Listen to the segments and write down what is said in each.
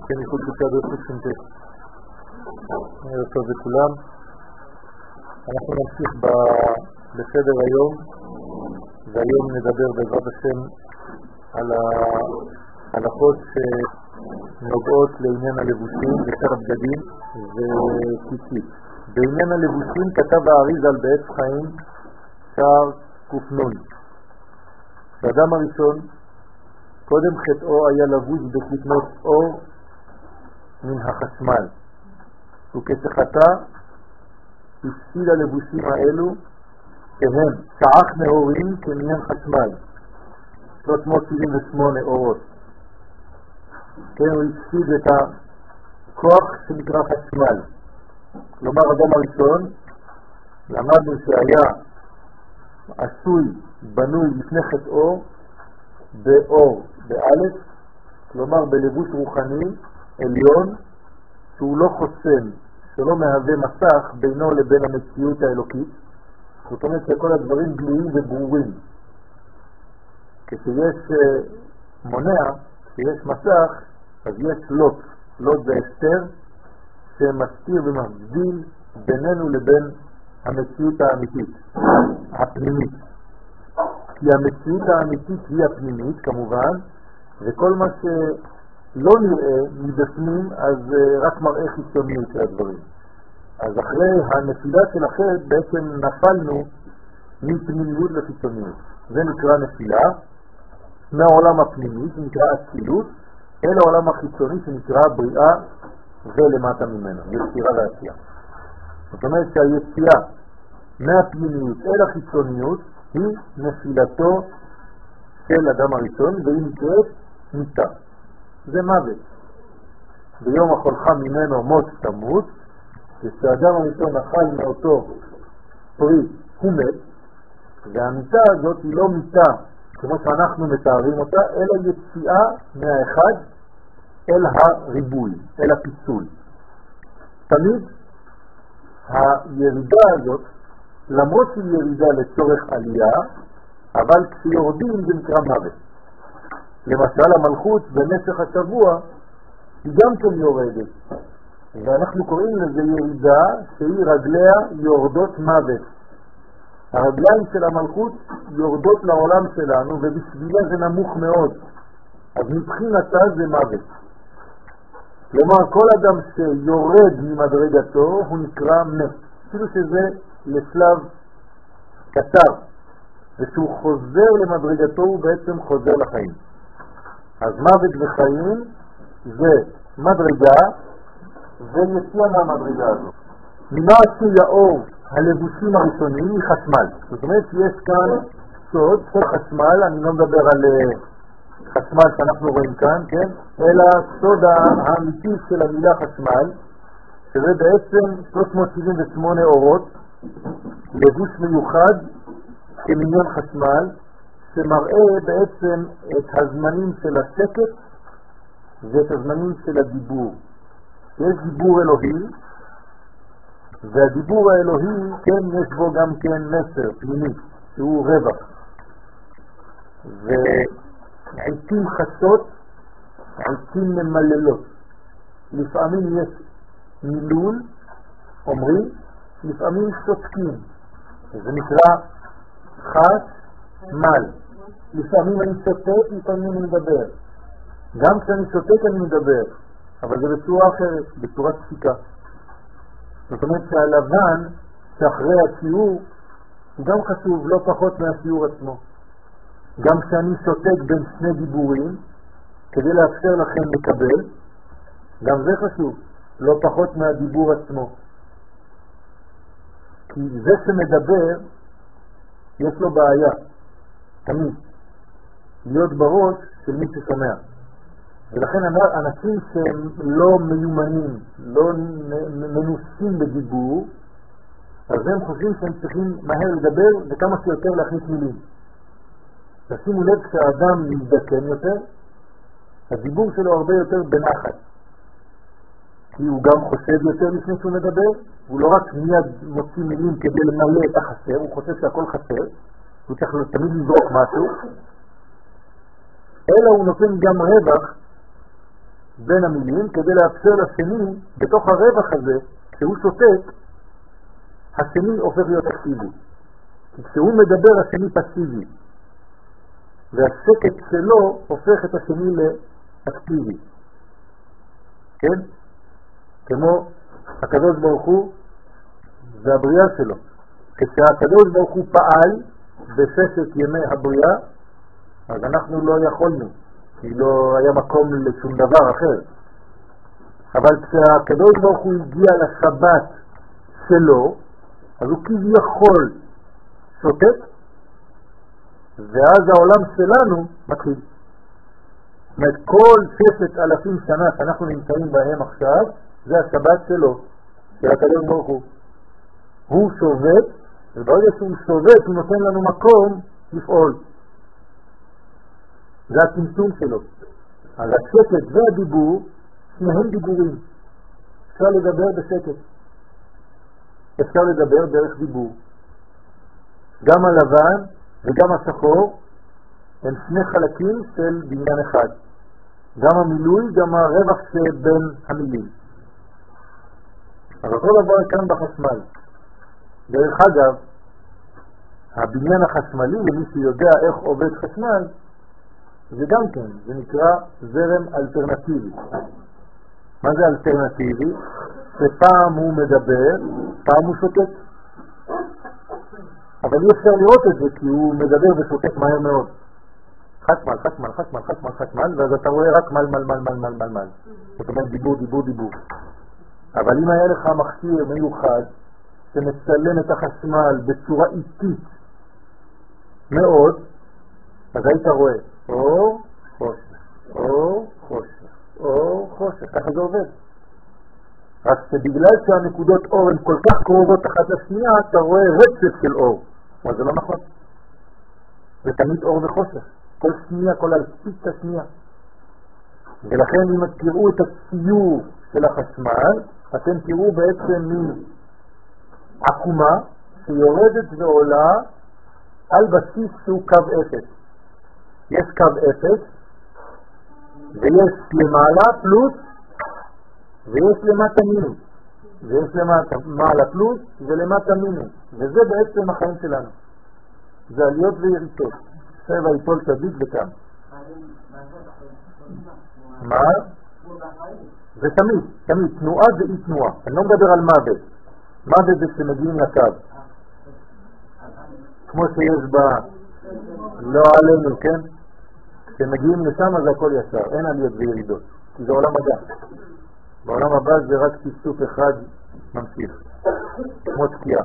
כן ייחוד בצד רצות סנטט. ערב טוב לכולם. אנחנו נמשיך בסדר היום, והיום נדבר בעזרת השם על ההלכות שנוגעות לעניין הלבושים ושל הבגדים וציצית. בעניין הלבושים כתב האריז"ל בעץ חיים שער קופנון. האדם הראשון קודם חטאו היה לבוש בכתנות אור מן החשמל, וכשחטא הפסיד הלבושים האלו שהם שעה נאורים כמניין חשמל, 378 אורות. כן, הוא הפסיד את הכוח שנקרא חשמל. כלומר, האדם הראשון למדנו שהיה עשוי בנוי לפני חטאו באור, באלף, כלומר בלבוש רוחני עליון שהוא לא חוסם, שלא מהווה מסך בינו לבין המציאות האלוקית. זאת אומרת שכל הדברים גלויים וברורים. כשיש מונע, כשיש מסך, אז יש לוט. לוט זה אסתר שמסתיר ומבדיל בינינו לבין המציאות האמיתית, הפנימית. כי המציאות האמיתית היא הפנימית כמובן, וכל מה שלא נראה מבפנים אז רק מראה חיצוניות של הדברים. אז אחרי הנפילה של החטא בעצם נפלנו מפנימיות לחיצוניות. זה נקרא נפילה מהעולם הפנימי שנקרא אצילות אל העולם החיצוני שנקרא בריאה ולמטה ממנו, יצירה ועשייה. זאת אומרת שהיציאה מהפנימיות אל החיצוניות היא נפילתו של אדם הראשון, והיא נקראת מיתה. זה מוות. ביום אכולך ממנו מות תמות, כשאדם הראשון אכל מאותו פרי הוא מת, והמיתה הזאת היא לא מיתה כמו שאנחנו מתארים אותה, אלא יציאה מהאחד אל הריבוי, אל הפיצול. תמיד הירידה הזאת, למרות שהיא ירידה לצורך עלייה, אבל כשיורדים זה נקרא מוות. למשל המלכות במשך השבוע היא גם כן יורדת, ואנחנו קוראים לזה ירידה שהיא רגליה יורדות מוות. הרגליים של המלכות יורדות לעולם שלנו, ובשבילה זה נמוך מאוד, אז מבחינתה זה מוות. כלומר כל אדם שיורד ממדרגתו הוא נקרא מת, אפילו שזה לשלב קצר, ושהוא חוזר למדרגתו הוא בעצם חוזר לחיים. אז מוות וחיים זה מדרגה ויציאה מהמדרגה הזאת. ממה עשוי האור הלבושים הראשונים היא חשמל. זאת אומרת שיש כאן סוד של חשמל, אני לא מדבר על חשמל שאנחנו רואים כאן, כן? אלא סוד האמיתי של המילה חשמל, שזה בעצם 378 אורות, לבוש מיוחד כמניין חשמל, שמראה בעצם את הזמנים של השקט ואת הזמנים של הדיבור. יש דיבור אלוהי, והדיבור האלוהי כן יש בו גם כן מסר פנימי שהוא רווח, ועיתים חסות, עיתים ממללות. לפעמים יש מילול, אומרים, לפעמים שותקים, זה נקרא חשמל. לפעמים אני שותק, לפעמים אני מדבר. גם כשאני שותק אני מדבר, אבל זה בצורה אחרת, בצורה דפיקה. זאת אומרת שהלבן שאחרי השיעור הוא גם חשוב לא פחות מהשיעור עצמו. גם כשאני שותק בין שני דיבורים כדי לאפשר לכם לקבל, גם זה חשוב לא פחות מהדיבור עצמו. כי זה שמדבר יש לו בעיה תמיד להיות בראש של מי ששומע, ולכן אנשים שהם לא מיומנים, לא מנוסים בדיבור, אז הם חושבים שהם צריכים מהר לדבר וכמה שיותר להכניס מילים. תשימו לב שהאדם מזדקן יותר, הדיבור שלו הרבה יותר בנחת, כי הוא גם חושב יותר לפני שהוא מדבר, הוא לא רק מיד מוציא מילים כדי למלא את החסר, הוא חושב שהכל חסר, הוא צריך תמיד לזרוק משהו, אלא הוא נותן גם רווח בין המילים כדי לאפשר לשני בתוך הרווח הזה, כשהוא שותק, השני הופך להיות אקטיבי. כי כשהוא מדבר השני פסיבי, והשקט שלו הופך את השני לאקטיבי. כן? כמו הקדוש ברוך הוא והבריאה שלו. כשהקדוש ברוך הוא פעל בששת ימי הבריאה, אז אנחנו לא יכולנו, כי לא היה מקום לשום דבר אחר. אבל כשהקדוש ברוך הוא הגיע לשבת שלו, אז הוא כביכול שותק, ואז העולם שלנו מתחיל. זאת אומרת, כל 6,000 שנה שאנחנו נמצאים בהם עכשיו, זה השבת שלו, של הקדוש ברוך הוא. הוא שובת, וברגע שהוא שובת הוא נותן לנו מקום לפעול. זה הצמצום שלו. אז השקט והדיבור, שניהם דיבורים. אפשר לדבר בשקט. אפשר לדבר דרך דיבור. גם הלבן וגם השחור הם שני חלקים של בניין אחד. גם המילוי, גם הרווח שבין המילים. אז אותו דבר כאן בחשמל. דרך אגב, הבניין החשמלי, למי שיודע איך עובד חשמל, זה גם כן, זה נקרא זרם אלטרנטיבי. מה זה אלטרנטיבי? שפעם הוא מדבר, פעם הוא שותק. אבל אי אפשר לראות את זה כי הוא מדבר ושותק מהר מאוד. חשמל, חשמל, חשמל, חשמל, חשמל, ואז אתה רואה רק מל. זאת אומרת דיבור, דיבור, דיבור. אבל אם היה לך מכשיר מיוחד שמצלם את החשמל בצורה איטית מאוד, אז היית רואה אור, חושך, אור, חושך, אור, חושך. ככה זה עובד. רק שבגלל שהנקודות אור הן כל כך קרובות אחת לשנייה, אתה רואה רצף של אור. אבל זה לא נכון. זה תמיד אור וחושך. כל שנייה, כל אלפית השנייה. ולכן אם תראו את הציור של החשמל, אתם תראו בעצם מעקומה שיורדת ועולה על בסיס שהוא קו אפס. יש קו אפס, ויש למעלה פלוס, ויש למטה מינוס. ויש למעלה פלוס ולמטה מינוס. וזה בעצם החיים שלנו. זה עליות וירידות. שבע יפול צדיק וקם. מה? זה תמיד, תמיד. תנועה זה אי תנועה. אני לא מדבר על מוות. מוות זה שמגיעים לקו. כמו שיש בה, לא עלינו, כן? כשמגיעים לשם אז הכל ישר. אין עליות וירידות. כי זה עולם הבא. בעולם הבא זה רק סיסוף אחד ממשיך. כמו תקיעה.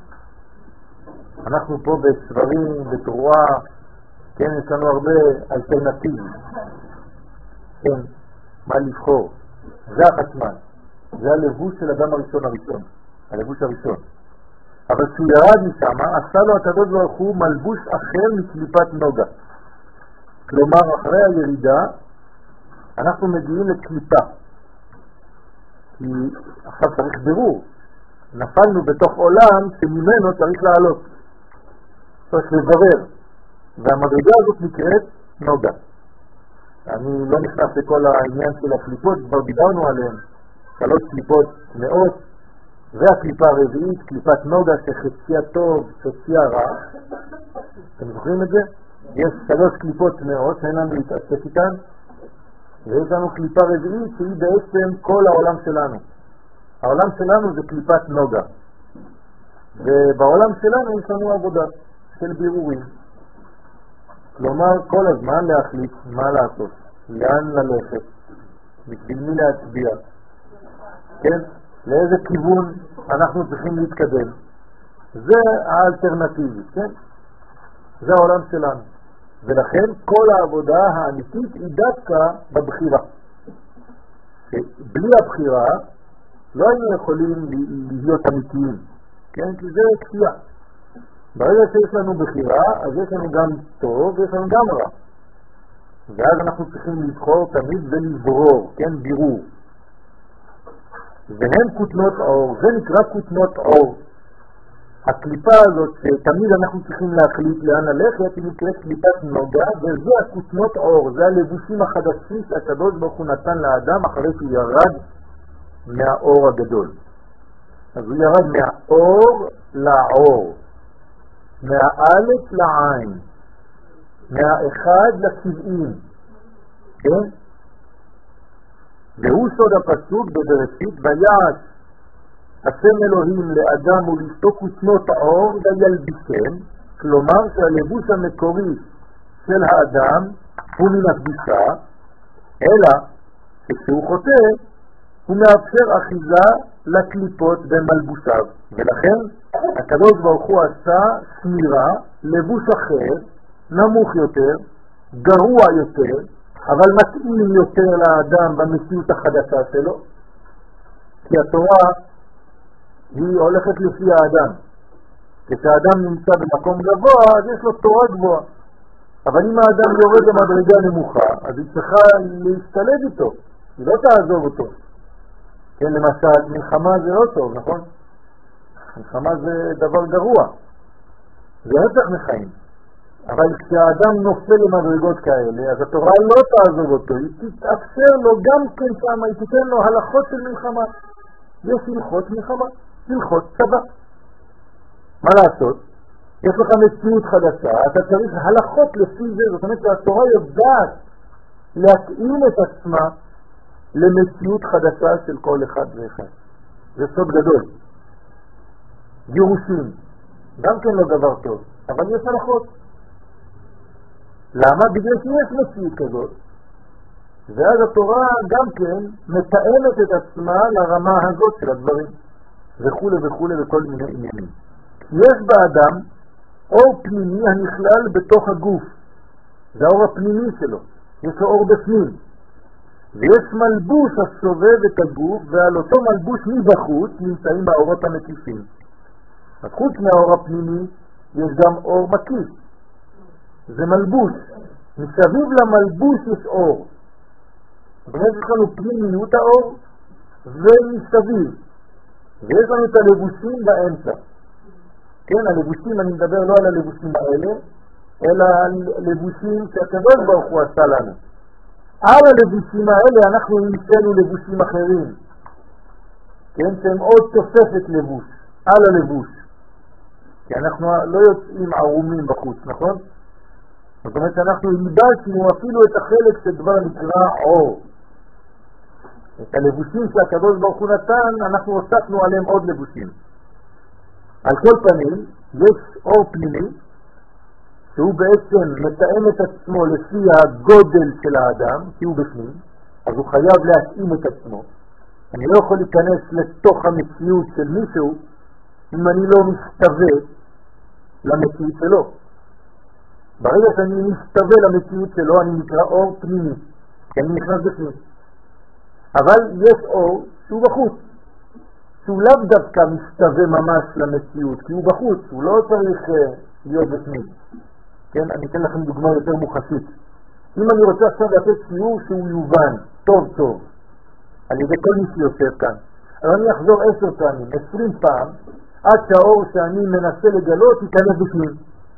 אנחנו פה בסברים, בתרועה, כן, יש לנו הרבה אלטרנטיבים. כן, מה לבחור? זה החשמל. זה הלבוש של אדם הראשון. הלבוש הראשון. אבל כשהוא ירד משם, עשה לו הקדוש ברוך הוא מלבוש אחר מקליפת נוגה. כלומר, אחרי הירידה, אנחנו מגיעים לקליפה. כי עכשיו צריך בירור. נפלנו בתוך עולם שממנו צריך לעלות. צריך לברר. והמדרגה הזאת נקראת נוגה. אני לא נכנס לכל העניין של הקליפות, כבר דיברנו עליהן. 3 קליפות מאות, והקליפה הרביעית, קליפת נוגה שחציה טוב, חציה רע. אתם זוכרים את זה? יש 3 קליפות מאות שאין לנו להתעסק איתן, ויש לנו קליפה רביעית שהיא בעצם כל העולם שלנו. העולם שלנו זה קליפת נוגה. ובעולם שלנו יש לנו עבודה של בירורים. כלומר, כל הזמן להחליט מה לעשות, לאן ללכת, בשביל מי להצביע, כן? לאיזה כיוון אנחנו צריכים להתקדם. זה האלטרנטיבי, כן? זה העולם שלנו. ולכן כל העבודה האמיתית היא דווקא בבחירה. בלי הבחירה לא היינו יכולים להיות אמיתיים, כן? כי זה כפייה. ברגע שיש לנו בחירה, אז יש לנו גם טוב ויש לנו גם רע. ואז אנחנו צריכים לבחור תמיד ולברור, כן? בירור. והן כותנות אור, זה נקרא כותנות אור. הקליפה הזאת שתמיד אנחנו צריכים להחליט לאן ללכת, היא נקראת קליפת נוגה, וזה הכותנות אור, זה הלבושים החדשים שהקדוש ברוך הוא נתן לאדם אחרי שהוא ירד מהאור הגדול. אז הוא ירד מהאור לעור, מהאלף לעין, מהאחד ל70, כן? והוא סוד הפסוק בבראשית, ויעש השם אלוהים לאדם ולאשתו כותנות האור וילבישם, כלומר שהלבוש המקורי של האדם הוא מן הקדושה, אלא כשהוא חוטא הוא מאפשר אחיזה לקליפות במלבושיו, ולכן הקדוש ברוך הוא עשה שמירה, לבוש אחר, נמוך יותר, גרוע יותר, אבל מתאים יותר לאדם במציאות החדשה שלו, כי התורה היא הולכת לפי האדם. כשהאדם נמצא במקום גבוה, אז יש לו תורה גבוהה. אבל אם האדם יורד למדרגה נמוכה, אז היא צריכה להשתלב איתו, היא לא תעזוב אותו. כן, למשל, מלחמה זה לא טוב, נכון? מלחמה זה דבר גרוע, זה הפך מחיים. אבל כשהאדם נופל למדרגות כאלה, אז התורה לא תעזוב אותו, היא תתאפשר לו גם כן שם, היא תיתן לו הלכות של מלחמה. יש הלכות מלחמה, הלכות צבא. מה לעשות? יש לך מציאות חדשה, אתה צריך הלכות לפי זה, זאת אומרת שהתורה יודעת להתאים את עצמה למציאות חדשה של כל אחד ואחד. זה סוד גדול. גירושים, גם כן לא דבר טוב, אבל יש הלכות. למה? בגלל שיש מציאות כזאת, ואז התורה גם כן מתאמת את עצמה לרמה הזאת של הדברים, וכו' וכו' וכל מיני עניינים. יש באדם אור פנימי הנכלל בתוך הגוף, זה האור הפנימי שלו, יש לו אור בפנים, ויש מלבוש הסובב את הגוף, ועל אותו מלבוש מבחוץ נמצאים באורות המקיפים. אז חוץ מהאור הפנימי יש גם אור מקיף, זה מלבוש, מסביב למלבוש יש אור. באמת יש לנו פנימיות האור ומסביב, ויש לנו את הלבושים באמצע. כן, הלבושים, אני מדבר לא על הלבושים האלה, אלא על לבושים שהקדוש ברוך הוא עשה לנו. על הלבושים האלה אנחנו נמצאנו לבושים אחרים, כן, שהם עוד תוספת לבוש, על הלבוש, כי אנחנו לא יוצאים ערומים בחוץ, נכון? זאת אומרת שאנחנו ניבשנו אפילו את החלק שדבר נקרא אור. את הלבושים שהקדוש ברוך הוא נתן, אנחנו הוספנו עליהם עוד לבושים. על כל פנים, יש אור פנימי, שהוא בעצם מתאם את עצמו לפי הגודל של האדם, כי הוא בפנים, אז הוא חייב להתאים את עצמו. אני לא יכול להיכנס לתוך המציאות של מישהו, אם אני לא מסתווה למציאות שלו. ברגע שאני מסתווה למציאות שלו, אני נקרא אור פנימי, כי אני נכנס בפנים. אבל יש אור שהוא בחוץ, שהוא לאו דווקא מסתווה ממש למציאות, כי הוא בחוץ, הוא לא צריך להיות בפנים. כן, אני אתן לכם דוגמה יותר מוחשית. אם אני רוצה עכשיו לתת שיעור שהוא יובן, טוב טוב, על ידי כל מי שיושב כאן, אז אני אחזור 10 פעמים, 20 פעם, עד שהאור שאני מנסה לגלות ייכנס בפנים.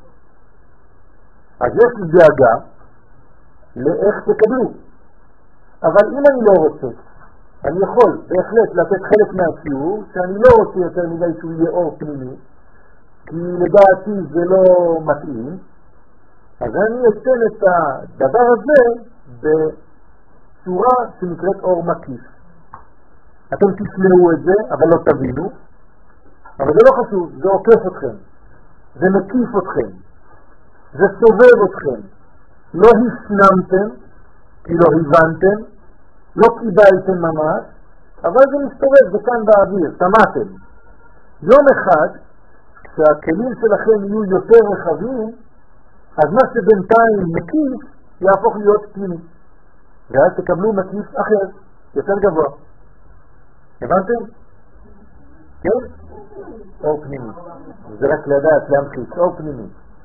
אז יש לי דאגה לאיך תקבלו. אבל אם אני לא רוצה, אני יכול בהחלט לתת חלק מהשיעור שאני לא רוצה יותר מדי שהוא יהיה אור פנימי, כי לדעתי זה לא מתאים, אז אני אתן את הדבר הזה בצורה שנקראת אור מקיף. אתם תשמעו את זה, אבל לא תבינו, אבל זה לא חשוב, זה עוקף אתכם, זה מקיף אתכם, זה סובב אתכם. לא הפנמתם, כי לא הבנתם, לא קיבלתם ממש, אבל זה מסתובב, זה כאן באוויר, שמעתם. יום אחד, כשהכלים שלכם יהיו יותר רחבים, אז מה שבינתיים מקיף, יהפוך להיות פנימי. ואז תקבלו מקיף אחר, יותר גבוה. הבנתם? כן? אור פנימי. זה רק לדעת להמחיש, אור פנימי.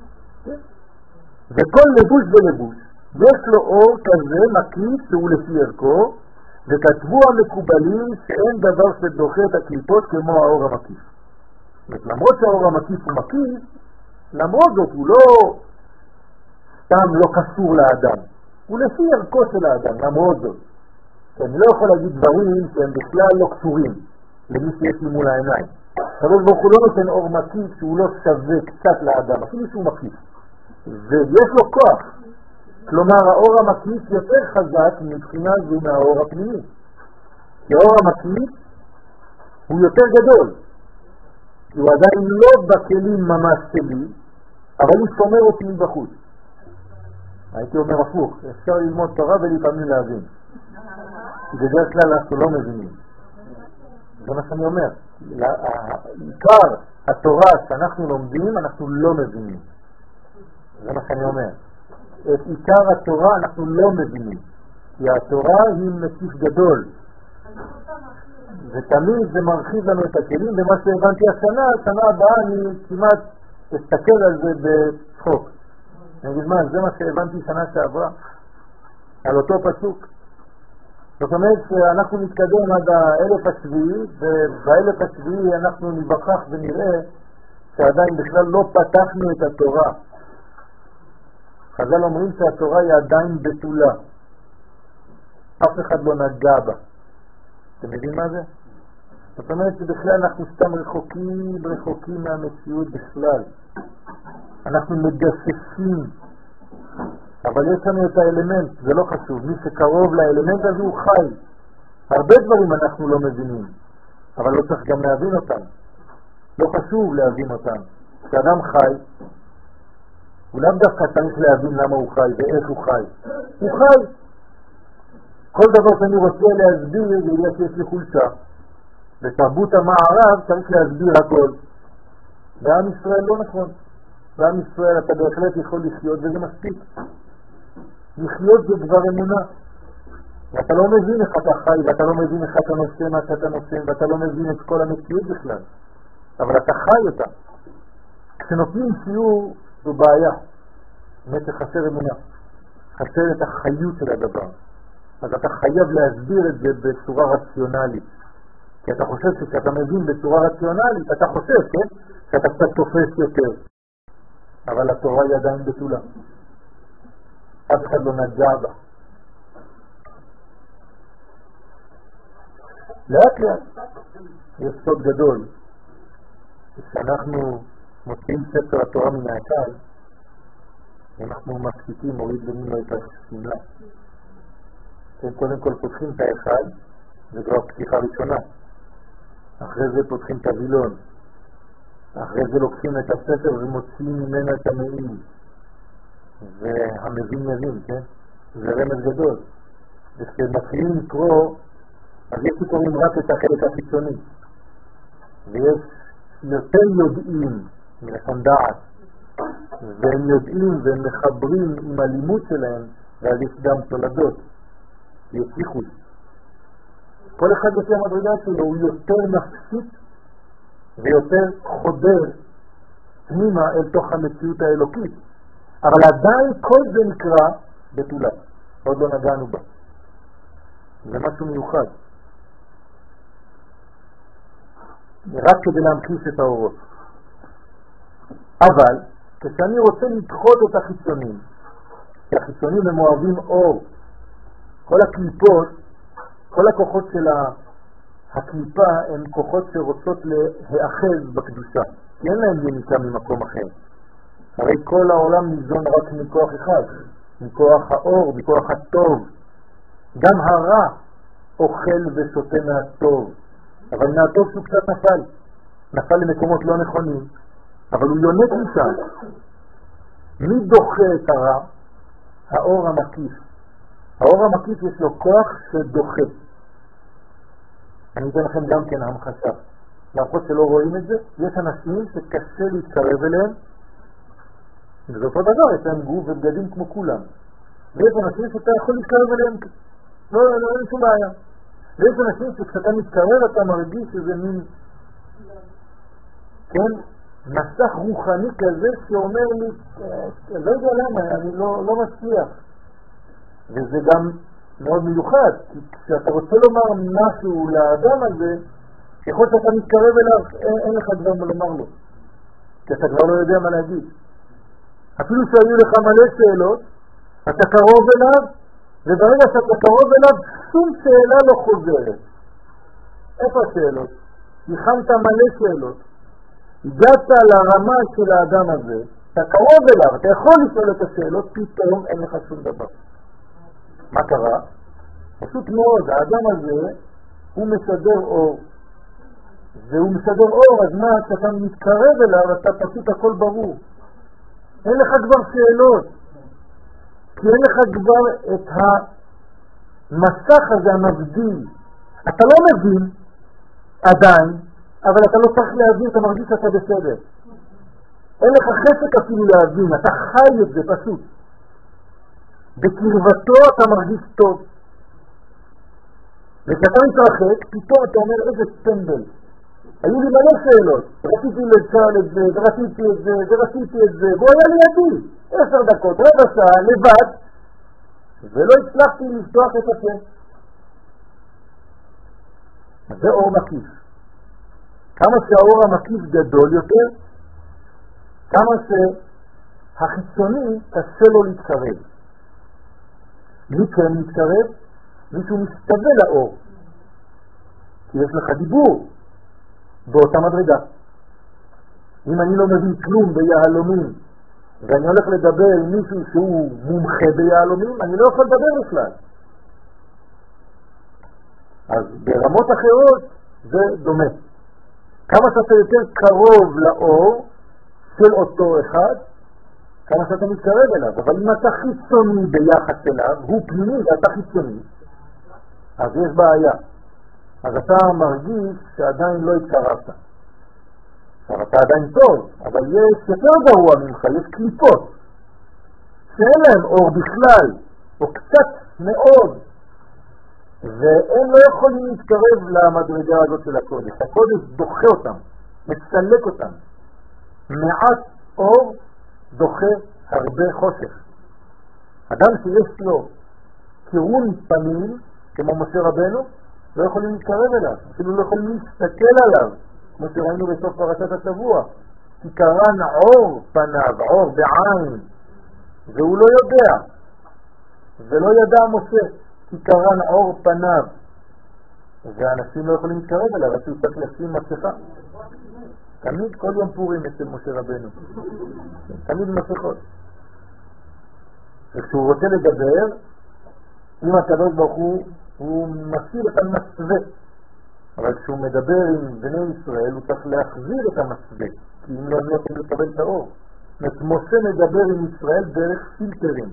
וכל לבוש ולבוש, יש לו אור כזה מקיף שהוא לפי ערכו, וכתבו המקובלים שאין דבר שדוחה את הקליפות כמו האור המקיף. למרות שהאור המקיף הוא מקיף, למרות זאת הוא לא סתם לא קשור לאדם, הוא לפי ערכו של האדם, למרות זאת. אני לא יכול להגיד דברים שהם בכלל לא קשורים למי שיש לי מול העיניים. אבל ברוך הוא לא נותן אור מקיף שהוא לא שווה קצת לאדם, אפילו שהוא מקיף. ויש לו כוח. כלומר, האור המקיף יותר חזק מבחינה זו מהאור הפנימי. כי האור המקיף הוא יותר גדול. הוא עדיין לא בכלים ממש שלי, אבל הוא שומר אותי מבחוץ. הייתי אומר הפוך, אפשר ללמוד תורה ולפעמים להבין. כי בדרך כלל אנחנו לא מבינים. זה מה שאני אומר. עיקר התורה שאנחנו לומדים, אנחנו לא מבינים. זה מה שאני אומר. את עיקר התורה אנחנו לא מבינים. כי התורה היא מקיף גדול. ותמיד זה מרחיב לנו את הכלים, ומה שהבנתי השנה הבאה אני כמעט אסתכל על זה בצחוק. אני אגיד מה, זה מה שהבנתי שנה שעברה, על אותו פסוק. זאת אומרת שאנחנו נתקדם עד האלף השביעי, ובאלף השביעי אנחנו נבחח ונראה שעדיין בכלל לא פתחנו את התורה. חז"ל אומרים שהתורה היא עדיין בתולה. אף אחד לא נגע בה. אתם יודעים מה זה? זאת אומרת שבכלל אנחנו סתם רחוקים מהמציאות בכלל. אנחנו מגססים. אבל יש לנו את האלמנט, זה לא חשוב. מי שקרוב לאלמנט הזה הוא חי. הרבה דברים אנחנו לא מבינים, אבל לא צריך גם להבין אותם. לא חשוב להבין אותם. כשאדם חי, הוא לאו דווקא צריך להבין למה הוא חי ואיך הוא חי. הוא חי. כל דבר שאני רוצה להסביר, יש לי חולשה. בתרבות המערב צריך להסביר הכל. בעם ישראל לא נכון. בעם ישראל אתה בהחלט יכול לחיות וזה מספיק. לחיות זה דבר אמונה. ואתה לא מבין איך אתה חי, ואתה לא מבין איך אתה נושא מה שאתה נושא, ואתה לא מבין את כל המציאות בכלל. אבל אתה חי אותה. כשנותנים שיעור זו בעיה. באמת חסר אמונה. חסר את החיות של הדבר. אז אתה חייב להסביר את זה בצורה רציונלית. כי אתה חושב שכשאתה מבין בצורה רציונלית, אתה חושב, כן? שאתה קצת תופס יותר. אבל התורה היא עדיין בתולה. אף אחד לא נגע בה. לאט לאט יש סוד גדול. כשאנחנו מוצאים ספר התורה מן העקל, אנחנו מפסיקים, מוריד בנינו את השמלה. קודם כל פותחים את האחד, זה כבר פתיחה ראשונה. אחרי זה פותחים את הווילון. אחרי זה לוקחים את הספר ומוציאים ממנו את המעיל. והמבין, כן? זה רמז גדול. וכשמתחילים לקרוא, אז יש שקוראים רק את החלק החיצוני. ויש יותר יודעים מלשון דעת. והם יודעים והם מחברים עם הלימוד שלהם, ואז יש גם תולדות. יצליחו. כל אחד לפי המדרגה שלו הוא יותר נפשית ויותר חודר פנימה אל תוך המציאות האלוקית. אבל עדיין כל זה נקרא בתולה. עוד לא נגענו בה. זה משהו מיוחד. רק כדי להמחיש את האורות. אבל כשאני רוצה לדחות את החיצונים, כי החיצונים הם אוהבים אור, כל הקליפות, כל הכוחות של הקליפה הם כוחות שרוצות להאחז בקדושה, כי אין להם יניקה ממקום אחר. הרי כל העולם ניזון רק מכוח אחד, מכוח האור, מכוח הטוב. גם הרע אוכל ושותה מהטוב, אבל מהטוב שהוא קצת נפל למקומות לא נכונים, אבל הוא יונק משם. מי דוחה את הרע? האור המקיף. האור המקיף יש לו כוח שדוחה. אני אתן לכם גם כן המחשה. למרות שלא רואים את זה, יש אנשים שקשה להתקרב אליהם, וזה אותו דבר, יש להם גוף ובגדים כמו כולם. ויש אנשים שאתה יכול להתקרב אליהם, אין שום בעיה. ויש אנשים שכשאתה מתקרב אתה מרגיש שזה מין, כן, מסך רוחני כזה שאומר לי, לא יודע למה, אני לא מצליח. וזה גם מאוד מיוחד, כי כשאתה רוצה לומר משהו לאדם הזה, ככל שאתה מתקרב אליו, אין לך דבר מה לומר לו, כי אתה כבר לא יודע מה להגיד. אפילו שהיו לך מלא שאלות, אתה קרוב אליו, וברגע שאתה קרוב אליו, שום שאלה לא חוזרת. איפה השאלות? הכנת מלא שאלות. הגעת לרמה של האדם הזה, אתה קרוב אליו, אתה יכול לשאול את השאלות, פתאום אין לך שום דבר. מה קרה? פשוט מאוד, האדם הזה הוא מסדר אור. והוא מסדר אור, אז מה, כשאתה מתקרב אליו, אתה פשוט הכל ברור. אין לך כבר שאלות, כי אין לך כבר את המסך הזה המבדיל. אתה לא מבין עדיין, אבל אתה לא צריך להבין, אתה מרגיש שאתה בסדר. אין לך חשק אפילו להבין, אתה חי את זה פשוט. בקרבתו אתה מרגיש טוב. וכשאתה מתרחק, פתאום אתה אומר איזה טמבל. היו לי מלא שאלות, רציתי לשאול את זה, ורציתי את זה, ורציתי את זה, והוא היה לידי 10 דקות, רבע שעה, לבד, ולא הצלחתי לפתוח את הפה. זה אור מקיף. כמה שהאור המקיף גדול יותר, כמה שהחיצוני קשה לו להתקרב. מי כן מתקרב? מישהו מסתווה לאור. כי יש לך דיבור באותה מדרגה. אם אני לא מבין כלום ביהלומים, ואני הולך לדבר עם מישהו שהוא מומחה ביהלומים, אני לא יכול לדבר בכלל. אז ברמות אחרות זה דומה. כמה שאתה יותר קרוב לאור של אותו אחד, כמה שאתה מתקרב אליו. אבל אם אתה חיצוני ביחס אליו, הוא פנימי ואתה חיצוני, אז יש בעיה. אז אתה מרגיש שעדיין לא התקרבת. עכשיו אתה עדיין טוב, אבל יש יותר גרוע ממך, יש קליפות שאין להם אור בכלל, או קצת מאוד, והם לא יכולים להתקרב למדרגה הזאת של הקודש. הקודש דוחה אותם, מצלק אותם. מעט אור דוחה הרבה חושך. אדם שיש לו קירון פנים, כמו משה רבנו, לא יכולים להתקרב אליו, אפילו לא יכולים להסתכל עליו, כמו שראינו בסוף פרשת השבוע. כי קרן עור פניו, עור בעין, והוא לא יודע, ולא ידע משה, כי קרן עור פניו, ואנשים לא יכולים להתקרב אליו, אז הוא צריך לשים מסכה. תמיד כל יום פורים אצל משה רבנו, תמיד מסכות. וכשהוא רוצה לדבר, אם הקדוש ברוך הוא מסיר את המסווה, אבל כשהוא מדבר עם בני ישראל הוא צריך להחזיר את המסווה, כי אם לא יכולים לקבל את האור. משה מדבר עם ישראל דרך פילטרים,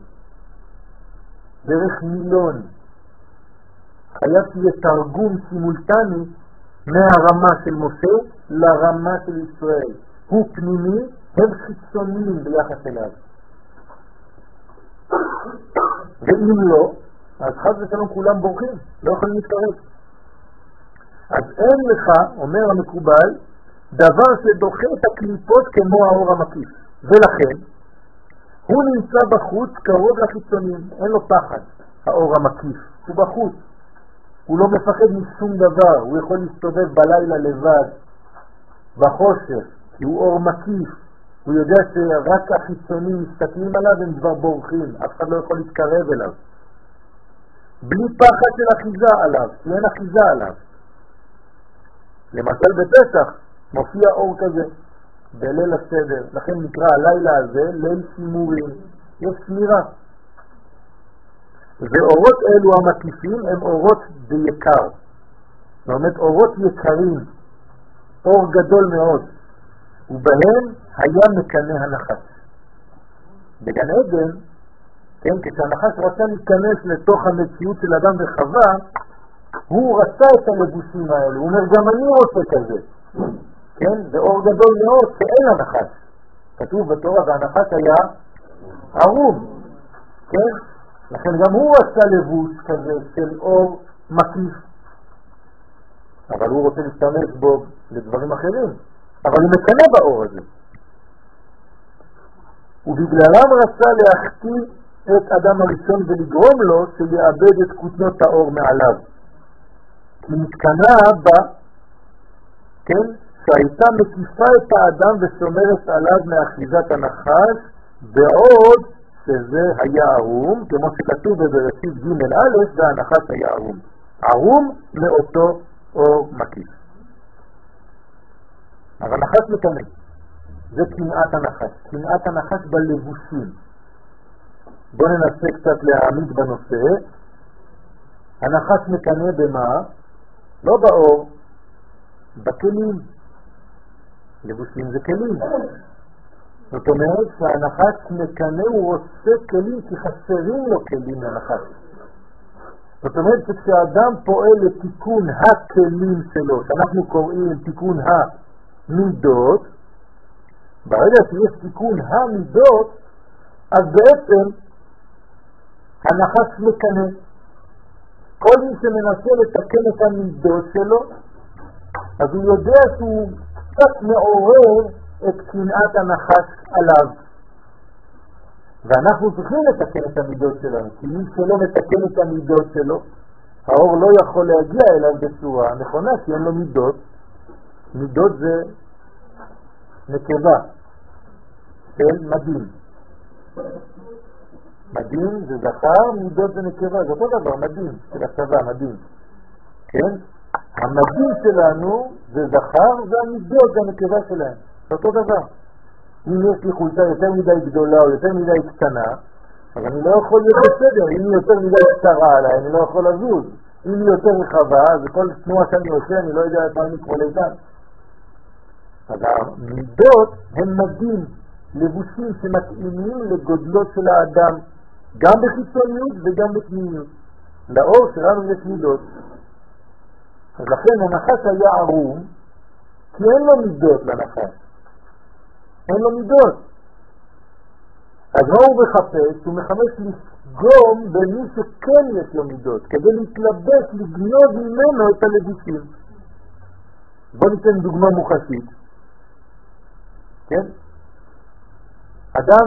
דרך מילון. חייב שיהיה תרגום סימולטני מהרמה של משה לרמה של ישראל. הוא פנימי, הם חיצוניים ביחס אליו. ואם לא, אז חד ושלום כולם בורחים, לא יכולים להתקרב. אז אין לך, אומר המקובל, דבר שדוחה את הקליפות כמו האור המקיף. ולכן, הוא נמצא בחוץ קרוב לחיצונים, אין לו פחד, האור המקיף. הוא בחוץ, הוא לא מפחד משום דבר, הוא יכול להסתובב בלילה לבד, בחושך, כי הוא אור מקיף. הוא יודע שרק החיצונים מסתכלים עליו והם כבר בורחים, אף אחד לא יכול להתקרב אליו. בלי פחד של אחיזה עליו, כי אין אחיזה עליו. למשל בפסח מופיע אור כזה בליל הסדר, לכן נקרא הלילה הזה ליל שימורים, יש שמירה. ואורות אלו המקיפים הם אורות ביקר, זאת אומרת אורות יקרים, אור גדול מאוד, ובהם היה מקנה הנחש. בגן עדן, כן, כשהנחש רצה להיכנס לתוך המציאות של אדם וחווה, הוא רצה את הלבושים האלה, הוא אומר גם אני רוצה כזה, כן, זה אור גדול מאוד שאין הנחש. כתוב בתורה והנחש היה ערום, כן, לכן גם הוא רצה לבוש כזה של אור מקיף, אבל הוא רוצה להשתמש בו לדברים אחרים, אבל הוא מקנה באור הזה. ובגללם רצה להחטיא את אדם הראשון ולגרום לו שיאבד את כותנות האור מעליו. כי מתקנה בה כן? שהייתה מקיפה את האדם ושומרת עליו מאחיזת הנחש, בעוד שזה היה ערום, כמו שכתוב בבראשית ג' א', והנחש היה ערום. ערום מאותו אור מקיף. אבל הנחש מקנא. זה קנאת הנחש. קנאת הנחש בלבושים. בואו ננסה קצת להעמיד בנושא. הנחש מקנא במה? לא באור, בכלים. לבושים זה כלים. זאת אומרת שהנחש מקנא, הוא רוצה כלים כי חסרים לו כלים לנחש. זאת אומרת שכשאדם פועל לתיקון הכלים שלו, שאנחנו קוראים תיקון המידות, ברגע שיש תיקון המידות, אז בעצם הנחש מקנא. כל מי שמנסה לתקן את המידות שלו, אז הוא יודע שהוא קצת מעורר את קנאת הנחש עליו. ואנחנו צריכים לתקן את המידות שלנו, כי מי שלא מתקן את המידות שלו, האור לא יכול להגיע אליו בצורה נכונה, כי אין לו מידות. מידות זה נקבה, כן? מדין. מדין זה זכר, מידות זה נקבה, זה אותו דבר, מדין, של הצבא, מדין. כן? המדין שלנו זה זכר, והמידות זה הנקבה שלהם. זה אותו דבר. אם יש לי חולצה יותר מדי גדולה או יותר מדי קטנה, אז אני לא יכול להיות בסדר. אם היא יותר מדי קצרה עליי, אני לא יכול לזוז. אם היא יותר רחבה, אז כל תנועה שאני עושה, אני לא יודע את מה אני כמו לידן. אז המידות הם מדין, לבושים שמתאימים לגודלות של האדם, גם בחיצוניות וגם בפנימיות. לאור שלנו יש מידות. אז לכן הנחש היה ערום, כי אין לו מידות לנחש. אין לו מידות. אז מה הוא מחפש? הוא מחפש לפגום במי שכן יש לו מידות, כדי להתלבש, לגנוב ממנו את הלבושים. בוא ניתן דוגמה מוחשית. כן? אדם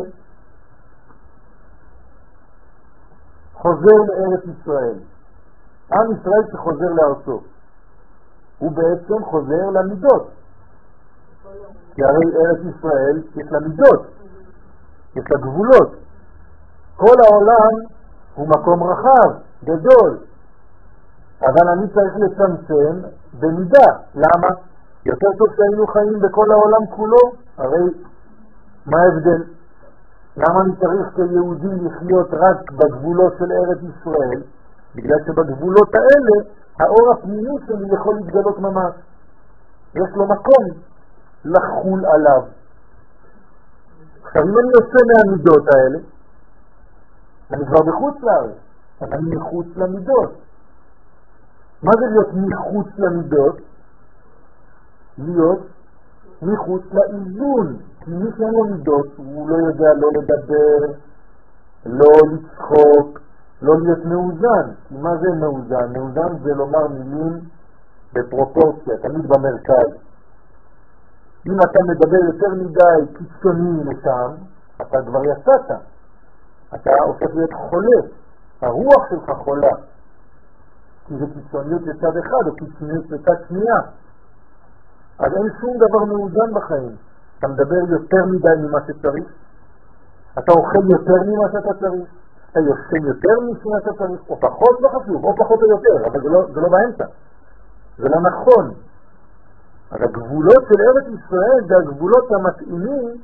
שחוזר לארץ ישראל, עם ישראל שחוזר לארצו, הוא בעצם חוזר למידות. כי הרי ארץ ישראל יש לה מידות, יש לה גבולות. כל העולם הוא מקום רחב, גדול, אבל אני צריך לצמצם במידה. למה? יותר טוב שהיינו חיים בכל העולם כולו. הרי מה ההבדל? למה אני צריך כיהודי לחיות רק בגבולות של ארץ ישראל? בגלל שבגבולות האלה האור הפנימי שלי יכול להתגלות ממש. יש לו מקום לחול עליו. עכשיו אם אני יוצא מהמידות האלה, אני כבר בחוץ לארץ, אני מחוץ למידות. מה זה להיות מחוץ למידות? להיות מחוץ לאיזון. כי מי שאין לו מידות, הוא לא יודע לא לדבר, לא לצחוק, לא להיות מאוזן. כי מה זה מאוזן? מאוזן זה לומר מילים בפרופורציה, תמיד במרכז. אם אתה מדבר יותר מדי קיצוני לשם, אתה כבר יצאת. אתה הופך להיות חולה. הרוח שלך חולה. כי זה קיצוניות לצד אחד או קיצוניות לצד שנייה. אז אין שום דבר מאוזן בחיים. אתה מדבר יותר מדי ממה שצריך. אתה אוכל יותר ממה שאתה צריך. אתה יושן יותר ממה שאתה צריך. או פחות לא חשוב, או פחות או יותר. אבל זה לא באמצע. זה לא נכון. אז הגבולות של ארץ ישראל זה הגבולות המתאימים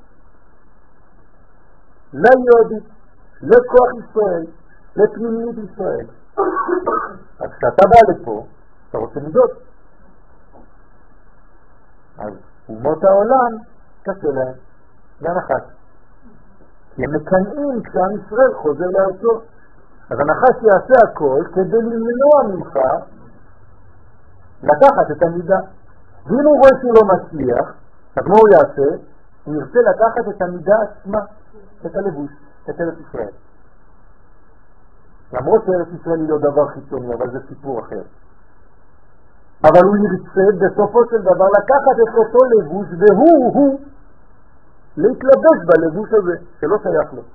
ליהודית, לכוח ישראל, לפנימיות ישראל. אז כשאתה בא לפה, אתה רוצה מידות. אז אומות העולם קשה להם, להנחש. כי הם מקנאים כשעם ישראל חוזר לארצו. אז הנחש יעשה הכל כדי למנוע ממך לקחת את המידה. ואם הוא רואה שהוא לא מצליח, אז מה הוא יעשה? הוא ירצה לקחת את המידה עצמה, את הלבוש, את ארץ ישראל. למרות שארץ ישראל היא לא דבר חיצוני, אבל זה סיפור אחר. אבל הוא ירצה בסופו של דבר לקחת את אותו לבוש, והוא להתלבש בלבוש הזה, שלא שייך לו.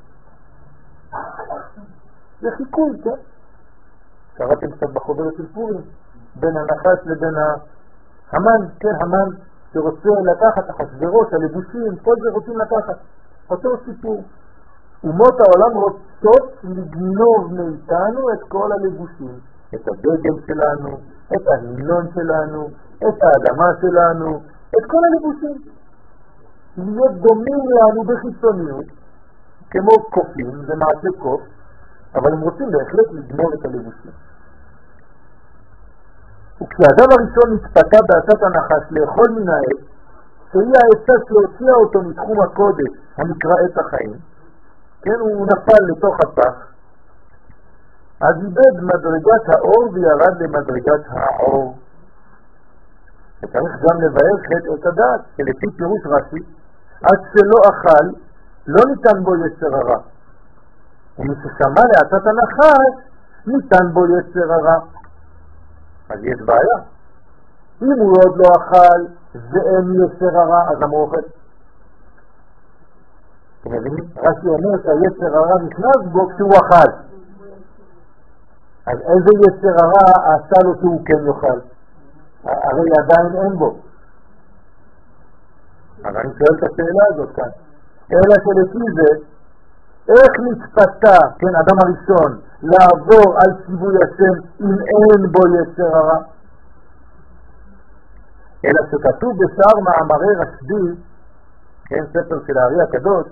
זה חיקוי, כן? קראתם קצת בחוברת של פורים, בין הנחש לבין המן, כן, המן שרוצה לקחת אחשוורוש, הלבושים, כל זה רוצים לקחת. אותו סיפור. אומות העולם רוצות לגנוב מאיתנו את כל הלבושים. את הדגל שלנו, את ההמנון שלנו, את האדמה שלנו, את כל הלבושים. להיות דומים לנו בחיצוניות, כמו קופים, זה מעשה קוף, אבל הם רוצים בהחלט לגנוב את הלבושים. וכשהאדם הראשון התפתה בעצת הנחש לאכול מן העץ, שהיא העצה שהוציאה אותו מתחום הקודש הנקרא עץ החיים, כן, הוא נפל לתוך הפח, אז איבד מדרגת האור וירד למדרגת העור. וצריך גם לבאר חטא את הדעת, שלפי פירוש רש"י, עד שלא אכל, לא ניתן בו יצר הרע. ומששמע לעצת הנחש, ניתן בו יצר הרע. אז יש בעיה. אם הוא עוד לא אכל ואין יצר הרע, אז למה הוא אוכל? אתם מבינים? רש"י אומר שהיצר הרע נכנס בו כשהוא אכל. אז איזה יצר הרע עשה לו שהוא כן יאכל? הרי עדיין אין בו. אבל אני שואל את השאלה הזאת כאן. אלא שלפי זה, איך נתפתה, כן, אדם הראשון, לעבור על ציווי השם אם אין בו יצר הרע? אלא שכתוב בשאר מאמרי רשב"י, כן, ספר של הארי הקדוש,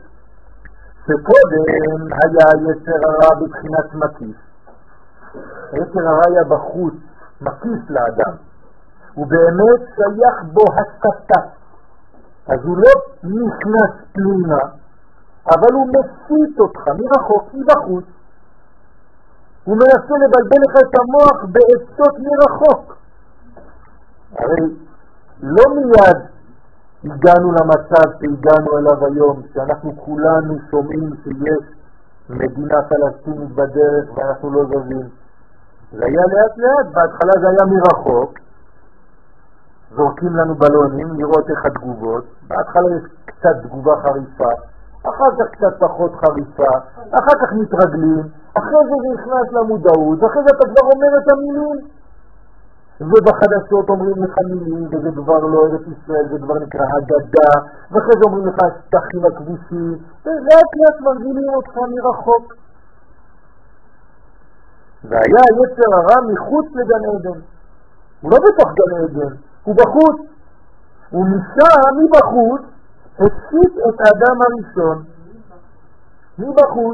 שקודם היה יצר הרע בבחינת מקיף. יצר הרע היה בחוץ, מקיף לאדם. הוא באמת שייך בו הסתה. אז הוא לא נכנס פנימה, אבל הוא מסית אותך מרחוק, מבחוץ. הוא מנסה לבלבל לך את המוח בעצות מרחוק. הרי לא מיד הגענו למצב שהגענו אליו היום, שאנחנו כולנו שומעים שיש מדינה פלסטינית בדרך ואנחנו לא זזים. זה היה לאט לאט, בהתחלה זה היה מרחוק, זורקים לנו בלונים לראות איך התגובות, בהתחלה יש קצת תגובה חריפה, אחר כך קצת פחות חריפה, אחר כך מתרגלים, אחרי זה נכנס למודעות, אחרי זה אתה כבר אומר את המילים, ובחדשות אומרים לך מילים, וזה דבר לא ארץ ישראל, זה דבר נקרא הגדה, ואחרי זה אומרים לך השטחים הכבושים, ולאט לאט מרגילים אותך מרחוק. והיה יצר הרע מחוץ לגן עדן, הוא לא בתוך גן עדן, הוא בחוץ, ומשם מבחוץ הסית את האדם הראשון, מבחוץ.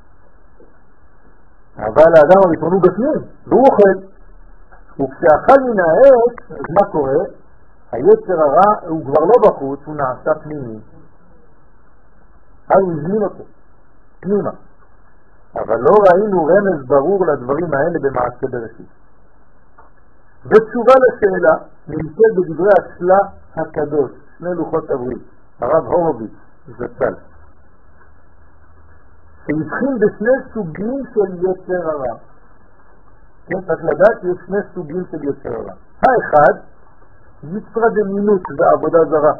אבל האדם הראשון הוא בפנים, והוא אוכל. וכשאכל מן העץ, אז מה קורה? היצר הרע הוא כבר לא בחוץ, הוא נעשה פנימי. אז הוא הזמין אותו, פנימה. אבל לא ראינו רמז ברור לדברים האלה במעשה בראשית. בתשובה לשאלה, נמצאת בדברי השלה הקדוש, שני לוחות הברית, הרב הורוביץ, זצ"ל, שהבחין בשני סוגים של יצר הרע. כן, צריך לדעת שיש שני סוגים של יצר הרע. האחד, יצרה דמינות בעבודה זרה.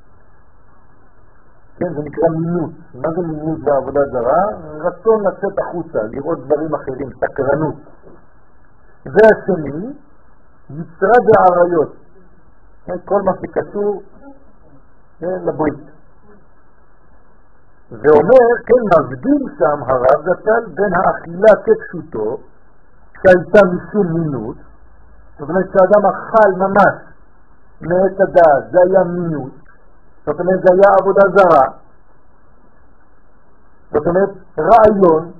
כן, זה נקרא מינות. מה זה מינות בעבודה זרה? רצון לצאת החוצה, לראות דברים אחרים, סקרנות. והשני, יצרה בעריות. כל מה שקשור לברית. ואומר, כן, מבדיל שם הרב זצ"ל בין האכילה כפשוטו, שהייתה משום מינות, זאת אומרת שהאדם אכל ממש מעץ הדעת, זה היה מינות, זאת אומרת זה היה עבודה זרה, זאת אומרת רעיון,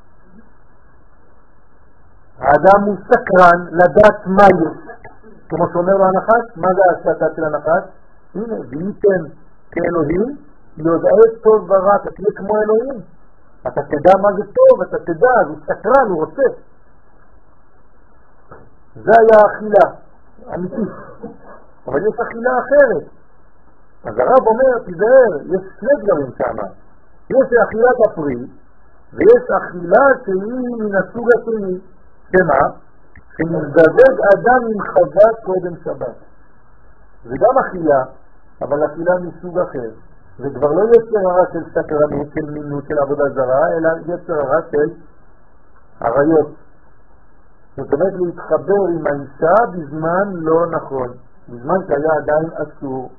האדם הוא סקרן לדעת מה יש, כמו שאומר לו הנחש, מה זה ההשתתה של הנחש? הנה, וייתן כאלוהים, יודעי טוב ורע, אתה תהיה כמו אלוהים, אתה תדע מה זה טוב, אתה תדע, אז הוא סקרן, הוא רוצה. זה היה אכילה אמיתית, אבל יש אכילה אחרת. אז הרב אומר, תיזהר, יש שני דברים שם. יש אכילת הפרי, ויש אכילה שהיא מן הסוג השני. שמה? שמזדווג אדם עם חווה קודם שבת. זה גם אכילה, אבל אכילה מסוג אחר. זה כבר לא יצר הרע של סקרנות, של מינות, של עבודה זרה, אלא יצר הרע של עריות. זאת אומרת להתחבר עם האישה בזמן לא נכון. בזמן שהיה עדיין אסור.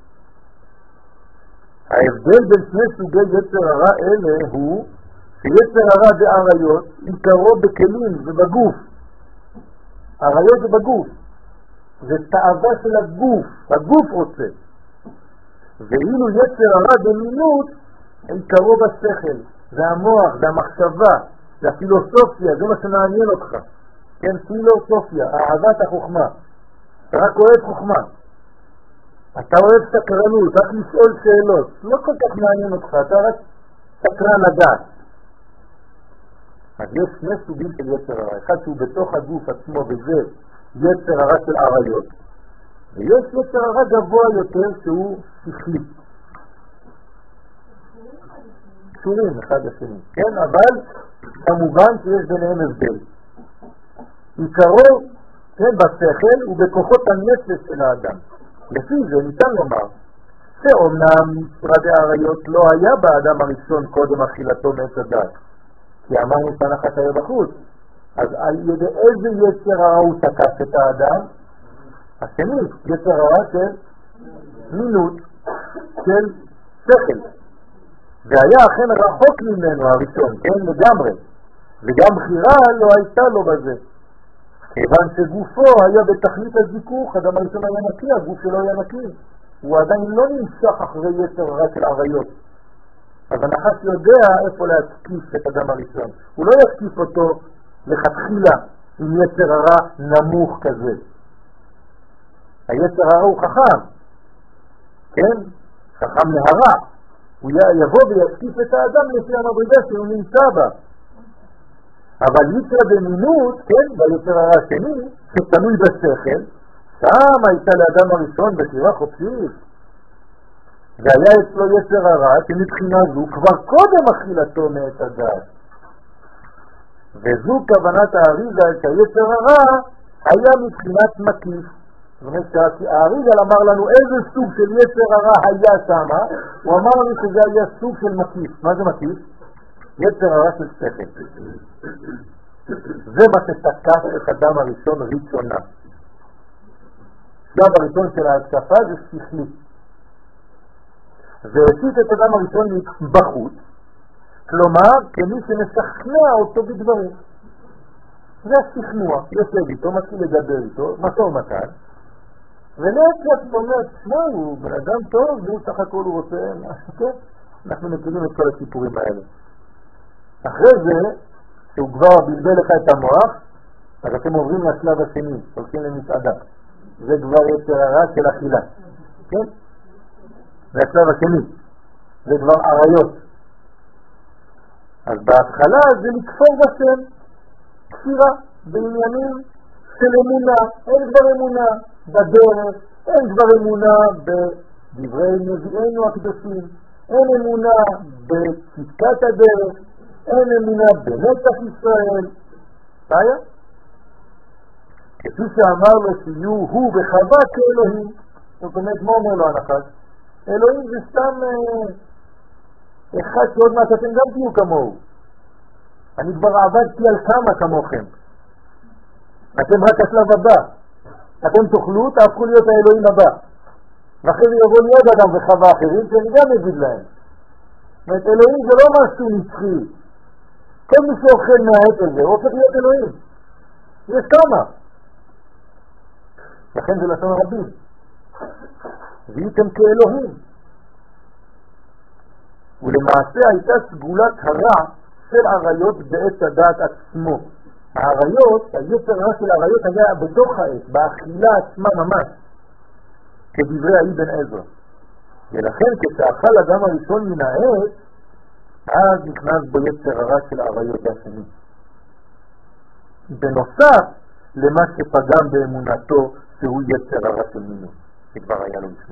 ההבדל בין שני סוגי יצר הרע אלה הוא שיצר הרע בעריות עיקרו בכלים ובגוף. עריות זה בגוף, זה תאווה של הגוף, הגוף רוצה. ואילו יצר הרע במינות עיקרו בשכל, זה המוח, זה המחשבה, זה הפילוסופיה, זה מה שמעניין אותך. כן, פילוסופיה, אהבת החוכמה. אתה רק אוהב חוכמה, אתה אוהב סקרנות, רק לשאול שאלות, לא כל כך מעניין אותך, אתה רק סקרן לדעת. אז יש שני סוגים של יצר הרע, אחד שהוא בתוך הגוף עצמו וזה יצר הרע של עריות, ויש יצר הרע גבוה יותר שהוא שכלי, קשורים אחד לשני, כן, אבל כמובן שיש ביניהם הבדל. עיקרו כן בשכל ובכוחות הנפש של האדם. לפי זה ניתן לומר שאומנם משרד העריות לא היה באדם הראשון קודם אכילתו מעץ הדת, כי אמרנו שנחת היה בחוץ, אז על ידי איזה יצר הרע הוא תקף את האדם? השני, יצר הרע של מינות, של שכל, והיה אכן רחוק ממנו הראשון, כן, לגמרי, וגם בחירה לא הייתה לו בזה, כיוון שגופו היה בתכלית הזיכוך. אדם הראשון היה נקי, הגוף שלו היה נקי, הוא עדיין לא נמשך אחרי יצר רע של עריות. אז הנחש יודע איפה להתקיף את אדם הראשון, הוא לא יתקיף אותו לכתחילה עם יצר הרע נמוך כזה. היצר הרע הוא חכם, כן, חכם להרע, הוא יבוא ויתקיף את האדם לפי המדרגה שהוא נמצא בה. אבל יצר במינות, כן, ביצר הרע השני, שתלוי בשכל, שם הייתה לאדם הראשון בחירה חופשית. והיה אצלו יצר הרע שמבחינה זו כבר קודם אכילתו מעץ הדעת. וזו כוונת האריזל, שהיצר הרע היה מבחינת מקיף. זאת אומרת שהאריזל אמר לנו איזה סוג של יצר הרע היה שם, הוא אמר לנו שזה היה סוג של מקיף. מה זה מקיף? יצר הרע של שכל. זה מה שתקף את אדם הראשון ראשונה. שלב הראשון של ההתקפה זה שכלי. והוציא את אדם הראשון בחוץ, כלומר כמי שמשכנע אותו בדברים. זה השכנוע, יושב איתו, מתחיל לדבר איתו, משא ומתן, ולאט אומר, הוא בן אדם טוב, והוא סך הכל הוא רוצה, כן? אנחנו מכירים את כל הסיפורים האלה. אחרי זה, שהוא כבר בלבל לך את המוח, אז אתם עוברים לשלב השני, הולכים למסעדה. זה כבר יצר הרע של אכילה, כן? זה השלב השני, זה כבר עריות. אז בהתחלה זה לקפור בשם, כפירה, בעניינים של אמונה. אין כבר אמונה בדרך, אין כבר אמונה בדברי נביאינו הקדושים, אין אמונה בצדקת הדרך, אין אמונה בנצח ישראל. בעיה? כפי שאמר לו שיהיו הוא וחווה כאלוהים. זאת אומרת, מה אומר לו הנחש? אלוהים זה סתם אחד שעוד מעט אתם גם תהיו כמוהו. אני כבר עבדתי על כמה כמוכם. אתם רק השלב הבא. אתם תאכלו, תהפכו להיות האלוהים הבא. ואחרי זה יבוא לי עוד אדם וחווה אחרים שאני גם אגיד להם. זאת אומרת, אלוהים זה לא משהו נצחי. כל מי שאוכל מהעת הזה, הוא הופך להיות אלוהים. יש כמה. לכן זה לשון רבים. והייתם כאלוהים. ולמעשה הייתה סגולת הרע של עריות בעת הדעת עצמו. העריות, היצר הרע של העריות היה בתוך העת, באכילה עצמה ממש, כדברי האבן עזרא. ולכן כשאכל אדם הראשון מן העת, אז נכנס בו יצר הרע של העריות השני. בנוסף למה שפגם באמונתו שהוא יצר הרע של מינות, שכבר היה לו לפני.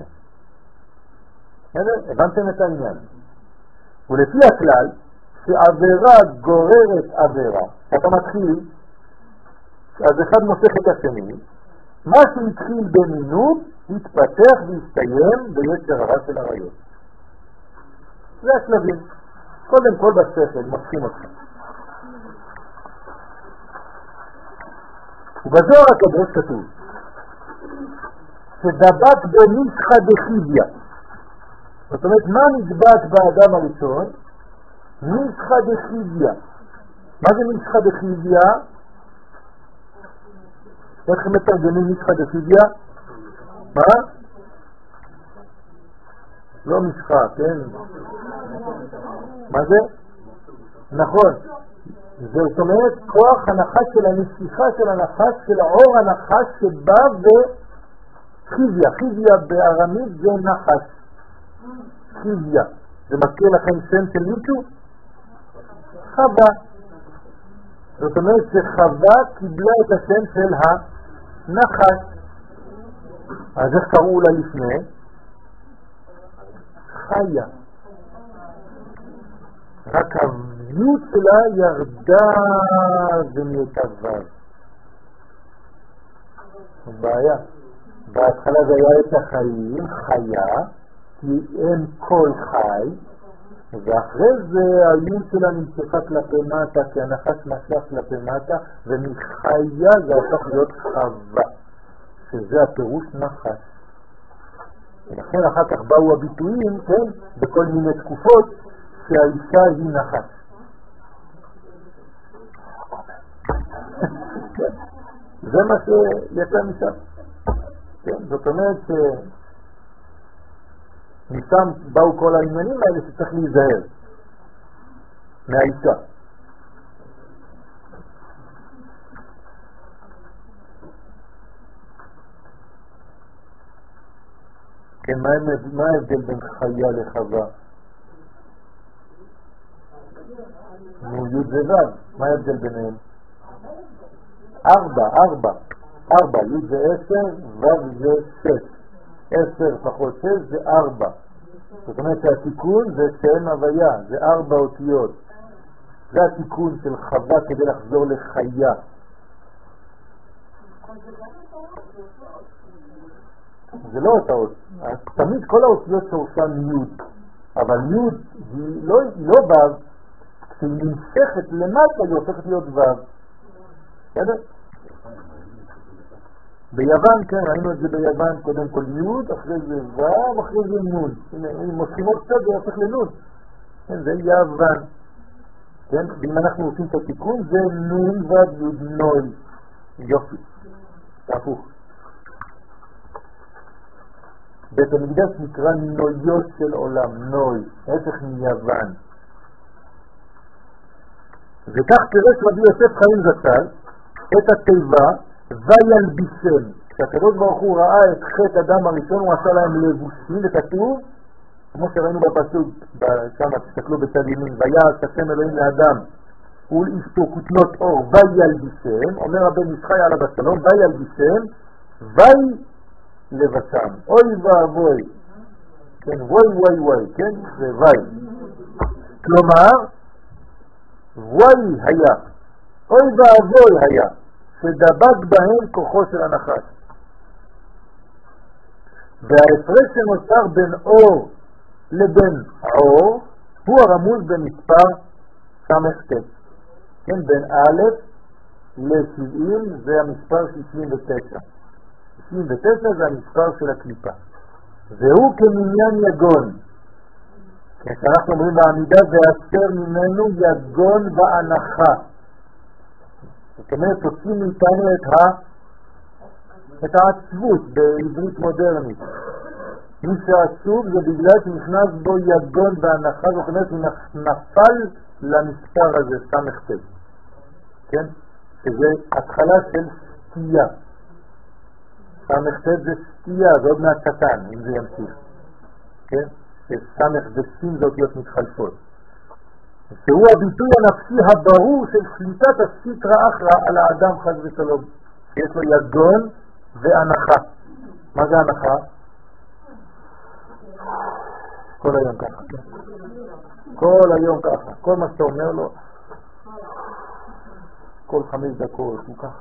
הבנתם את העניין. ולפי הכלל, שעבירה גוררת עבירה, אתה מתחיל, אז אחד נוסח את השני, מה שהתחיל במינות, התפתח והסתיים ביצר הרע של העריות. זה השלבים. קודם כל בשכל, מפכים אותך. ובזוהר הקדוש כתוב, שדבק במשחה דחיביה. זאת אומרת, מה נדבק באדם הראשון? משחה דחיביה. מה זה משחה דחיביה? איך מתרגמים משחה דחיביה? מה? לא משחה, כן? מה זה? נכון. זאת אומרת, כוח הנחש של הנשיכה של הנחש, של האור הנחש שבא וחיביה. חיביה בארמית זה נחש. חיביה. זה מזכיר לכם שם של מישהו? חווה. זאת אומרת שחווה קיבלה את השם של הנחש. אז איך קראו לה לפני? חיה. רק הוויות שלה ירדה ומתעבר. בעיה. בהתחלה זה היה את החיים, חיה, כי אין כל חי, ואחרי זה הוויות שלה נמשכה כלפי מטה, כי הנחש משך כלפי מטה, ומחיה זה הפך להיות חווה, שזה הפירוש נחש. ולכן אחר כך באו הביטויים, כן, בכל מיני תקופות, שהאישה היא נחש. זה מה שיצא משם. כן, זאת אומרת משם באו כל העניינים האלה שצריך להיזהר מהאישה. כן, מה ההבדל בין חיה לחווה? נו, י' זה ו', מה ההבדל ביניהם? 4, י' זה 10, ו' זה 6. 10 פחות 6 זה 4. זאת אומרת שהתיקון זה שם הוויה, זה 4 אותיות. זה התיקון של חווה כדי לחזור לחיה. זה לא אותה. תמיד כל האותיות שורשן י', אבל י' היא לא ו', כשהיא נמשכת למטה היא הופכת להיות ו'. בסדר? ביוון, כן, ראינו את זה ביוון, קודם כל י', אחרי זה ו', אחרי זה נון. אם מושכים עוד קצת זה הופך לנון. כן, זה יוון. כן, ואם אנחנו עושים את התיקון זה נון ו' י' נוי. יופי. תהפוך. בית המקדש נקרא נויות של עולם, נוי, הפך מיוון. וכך פירש רבי יוסף חיים זצ"ל את התיבה וילבישם. כשהקדוש ברוך הוא ראה את חטא אדם הראשון הוא עשה להם לבושים, וכתוב כמו שראינו בפסוק שם תסתכלו בצד ימין, ויעש השם אלוהים לאדם ולאשתו כותנות אור וילבישם, אומר הבן ישחי עליו השלום, וילבישם לבשם, אוי ואבוי, כן, ווי, כן, זה ווי. כלומר, ווי היה, אוי ואבוי היה, שדבק בהם כוחו של הנחש. וההפרש שנוצר בין אור לבין אור, הוא הרמוז במספר ס"ט. כן, בין א' ל-70 זה המספר 69. 69 זה המספר של הקליפה. והוא כמניין יגון. כשאנחנו אומרים בעמידה והסר ממנו יגון ואנחה. זאת אומרת, תוציא מאיתנו את העצבות בעברית מודרנית. מי שעצוב זה בגלל שנכנס בו יגון ואנחה, זאת אומרת, הוא נפל למספר הזה, ס"ט. כן? שזה התחלה של סטייה. ס"ט זה סטייה, זה עוד מעט קטן, אם זה ימשיך. כן? שס"ח וסין זה אותיות מתחלפות. שהוא הביטוי הנפשי הברור של שליטת הסטרא אחרא על האדם חס ושלום. שיש לו יגון ואנחה. מה זה הנחה? כל היום ככה. כל היום ככה. כל מה שאתה אומר לו, כל 5 דקות, הוא ככה...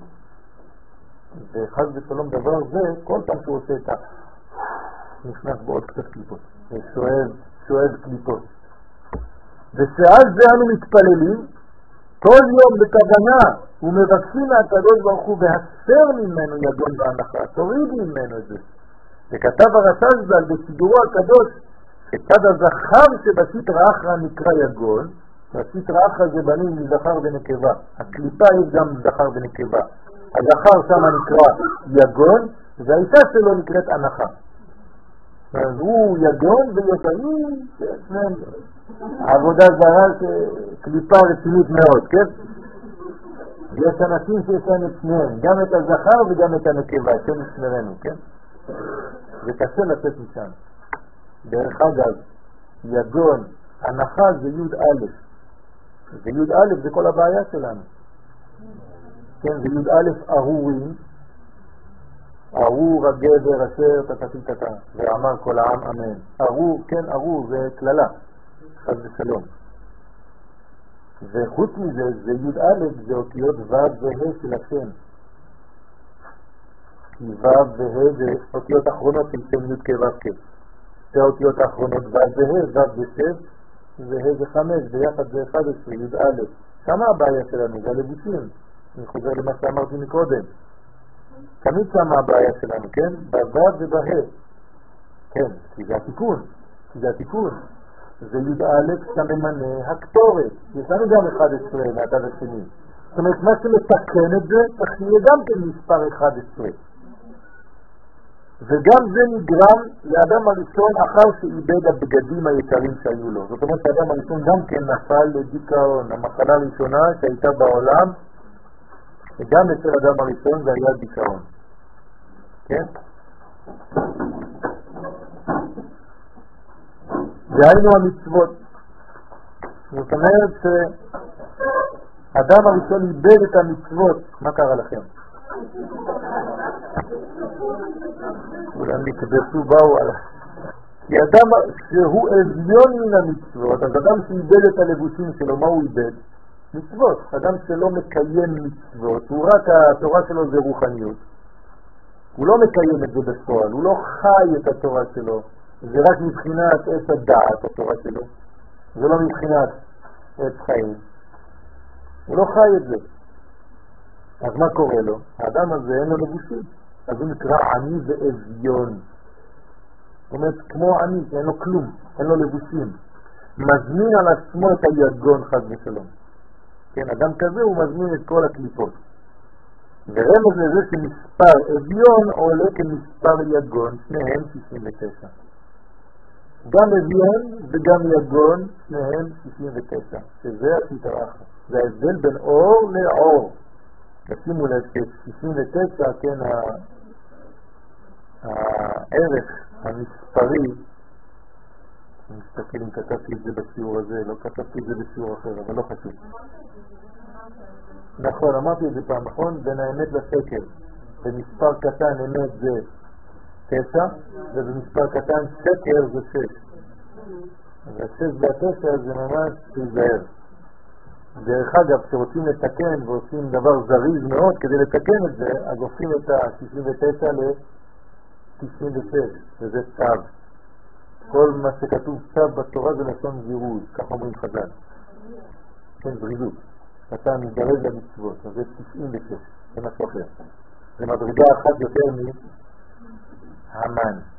וחס ושלום דבר זה, כל פעם שהוא עושה את נכנס בו עוד קצת קליפות. ושואב קליפות. ושעל זה אנו מתפללים כל יום בכוונה, ומבקשים מהקדוש ברוך הוא והסר ממנו יגון והנחה, תוריד ממנו את זה. וכתב הרש"ש ז"ל בסידורו הקדוש, שצד הזכר שבסטרא אחרא נקרא יגון, והסטרא אחרא זה בנים מזכר ונקבה, הקליפה יש גם זכר ונקבה. הזכר שם נקרא יגון, והאישה שלו נקראת הנחה. אז הוא יגון ויותרים, עבודה זרה שקליפה רצינית מאוד, כן? יש אנשים שיש להם את שניהם, גם את הזכר וגם את הנקבה, אתם נשמרנו, כן? זה קשה לצאת משם. דרך אגב, יגון, הנחה זה י' א', וי' א' זה כל הבעיה שלנו. כן, זה י' א' ארורים, ארור הגבר אשר תתתתתת, ואמר כל העם אמן. ארור, כן, ארור זה כללה, חס ושלום. וחוץ מזה, זה י' א' זה אותיות ו' וה' של השם. כי ו' וה' זה אותיות אחרונות של שם י' כו' כ'. זה האותיות האחרונות ו' וה', ו' זה 6 וה' זה 5, ביחד זה 11, י' א'. כמה הבעיה שלנו? זה הלבושים. אני חוזר למה שאמרתי מקודם. תמיד שמה הבעיה שלנו, כן? בו' ובה'. כן, כי זה התיקון. זה י' סממני הקטורת. יש לנו גם 11 מהצד השני. זאת אומרת, מה שמתקן את זה, צריך שיהיה גם כן מספר 11. וגם זה נגרם לאדם הראשון אחר שאיבד הבגדים היקרים שהיו לו. זאת אומרת, האדם הראשון גם כן נפל לדיכאון. המחלה הראשונה שהייתה בעולם, וגם אצל האדם הראשון זה היה דיכאון. כן? והיינו המצוות. זאת אומרת שהאדם הראשון איבד את המצוות. מה קרה לכם? אולי נקדסו באו עליו. כי אדם שהוא אביון מן המצוות, אז אדם שאיבד את הלבושים שלו, מה הוא איבד? מצוות. אדם שלא מקיים מצוות, הוא רק התורה שלו זה רוחניות. הוא לא מקיים את זה בפועל, הוא לא חי את התורה שלו. זה רק מבחינת את הדעת התורה שלו. זה לא מבחינת את חיים. הוא לא חי את זה. אז מה קורה לו? האדם הזה אין לו לבושים. אז הוא נקרא עני ואביון. זאת אומרת, כמו עני, אין לו כלום, אין לו לבושים. מזמין על עצמו את היגון חד ושלום. כן, אדם כזה הוא מזמין את כל הקליפות. ורמז לזה שמספר אביון עולה כמספר יגון, שניהם 69. גם אביון וגם יגון, שניהם 69. שזה הסטרא אחרא. זה ההבדל בין אור לאור. תשימו לב ש-69, כן, הערך המספרי, אני מסתכל אם כתבתי את זה בשיעור הזה, לא כתבתי את זה בשיעור אחר, אבל לא חשוב. נכון, אמרתי את זה פעם, נכון? בין האמת לשקר. במספר קטן אמת זה 9, ובמספר קטן שקר זה 6. וה-6 וה-9 זה ממש תיזהר. דרך אגב, כשרוצים לתקן ועושים דבר זריז מאוד כדי לתקן את זה, אז הופכים את ה-69 ל-96, וזה צו. כל מה שכתוב צו בתורה זה לשון זירוז, כך אומרים חז"ל. כן, זריזות. אתה מתדרג למצוות, אז זה 96, זה משהו אחר. זה מדרגה אחת יותר מהמן,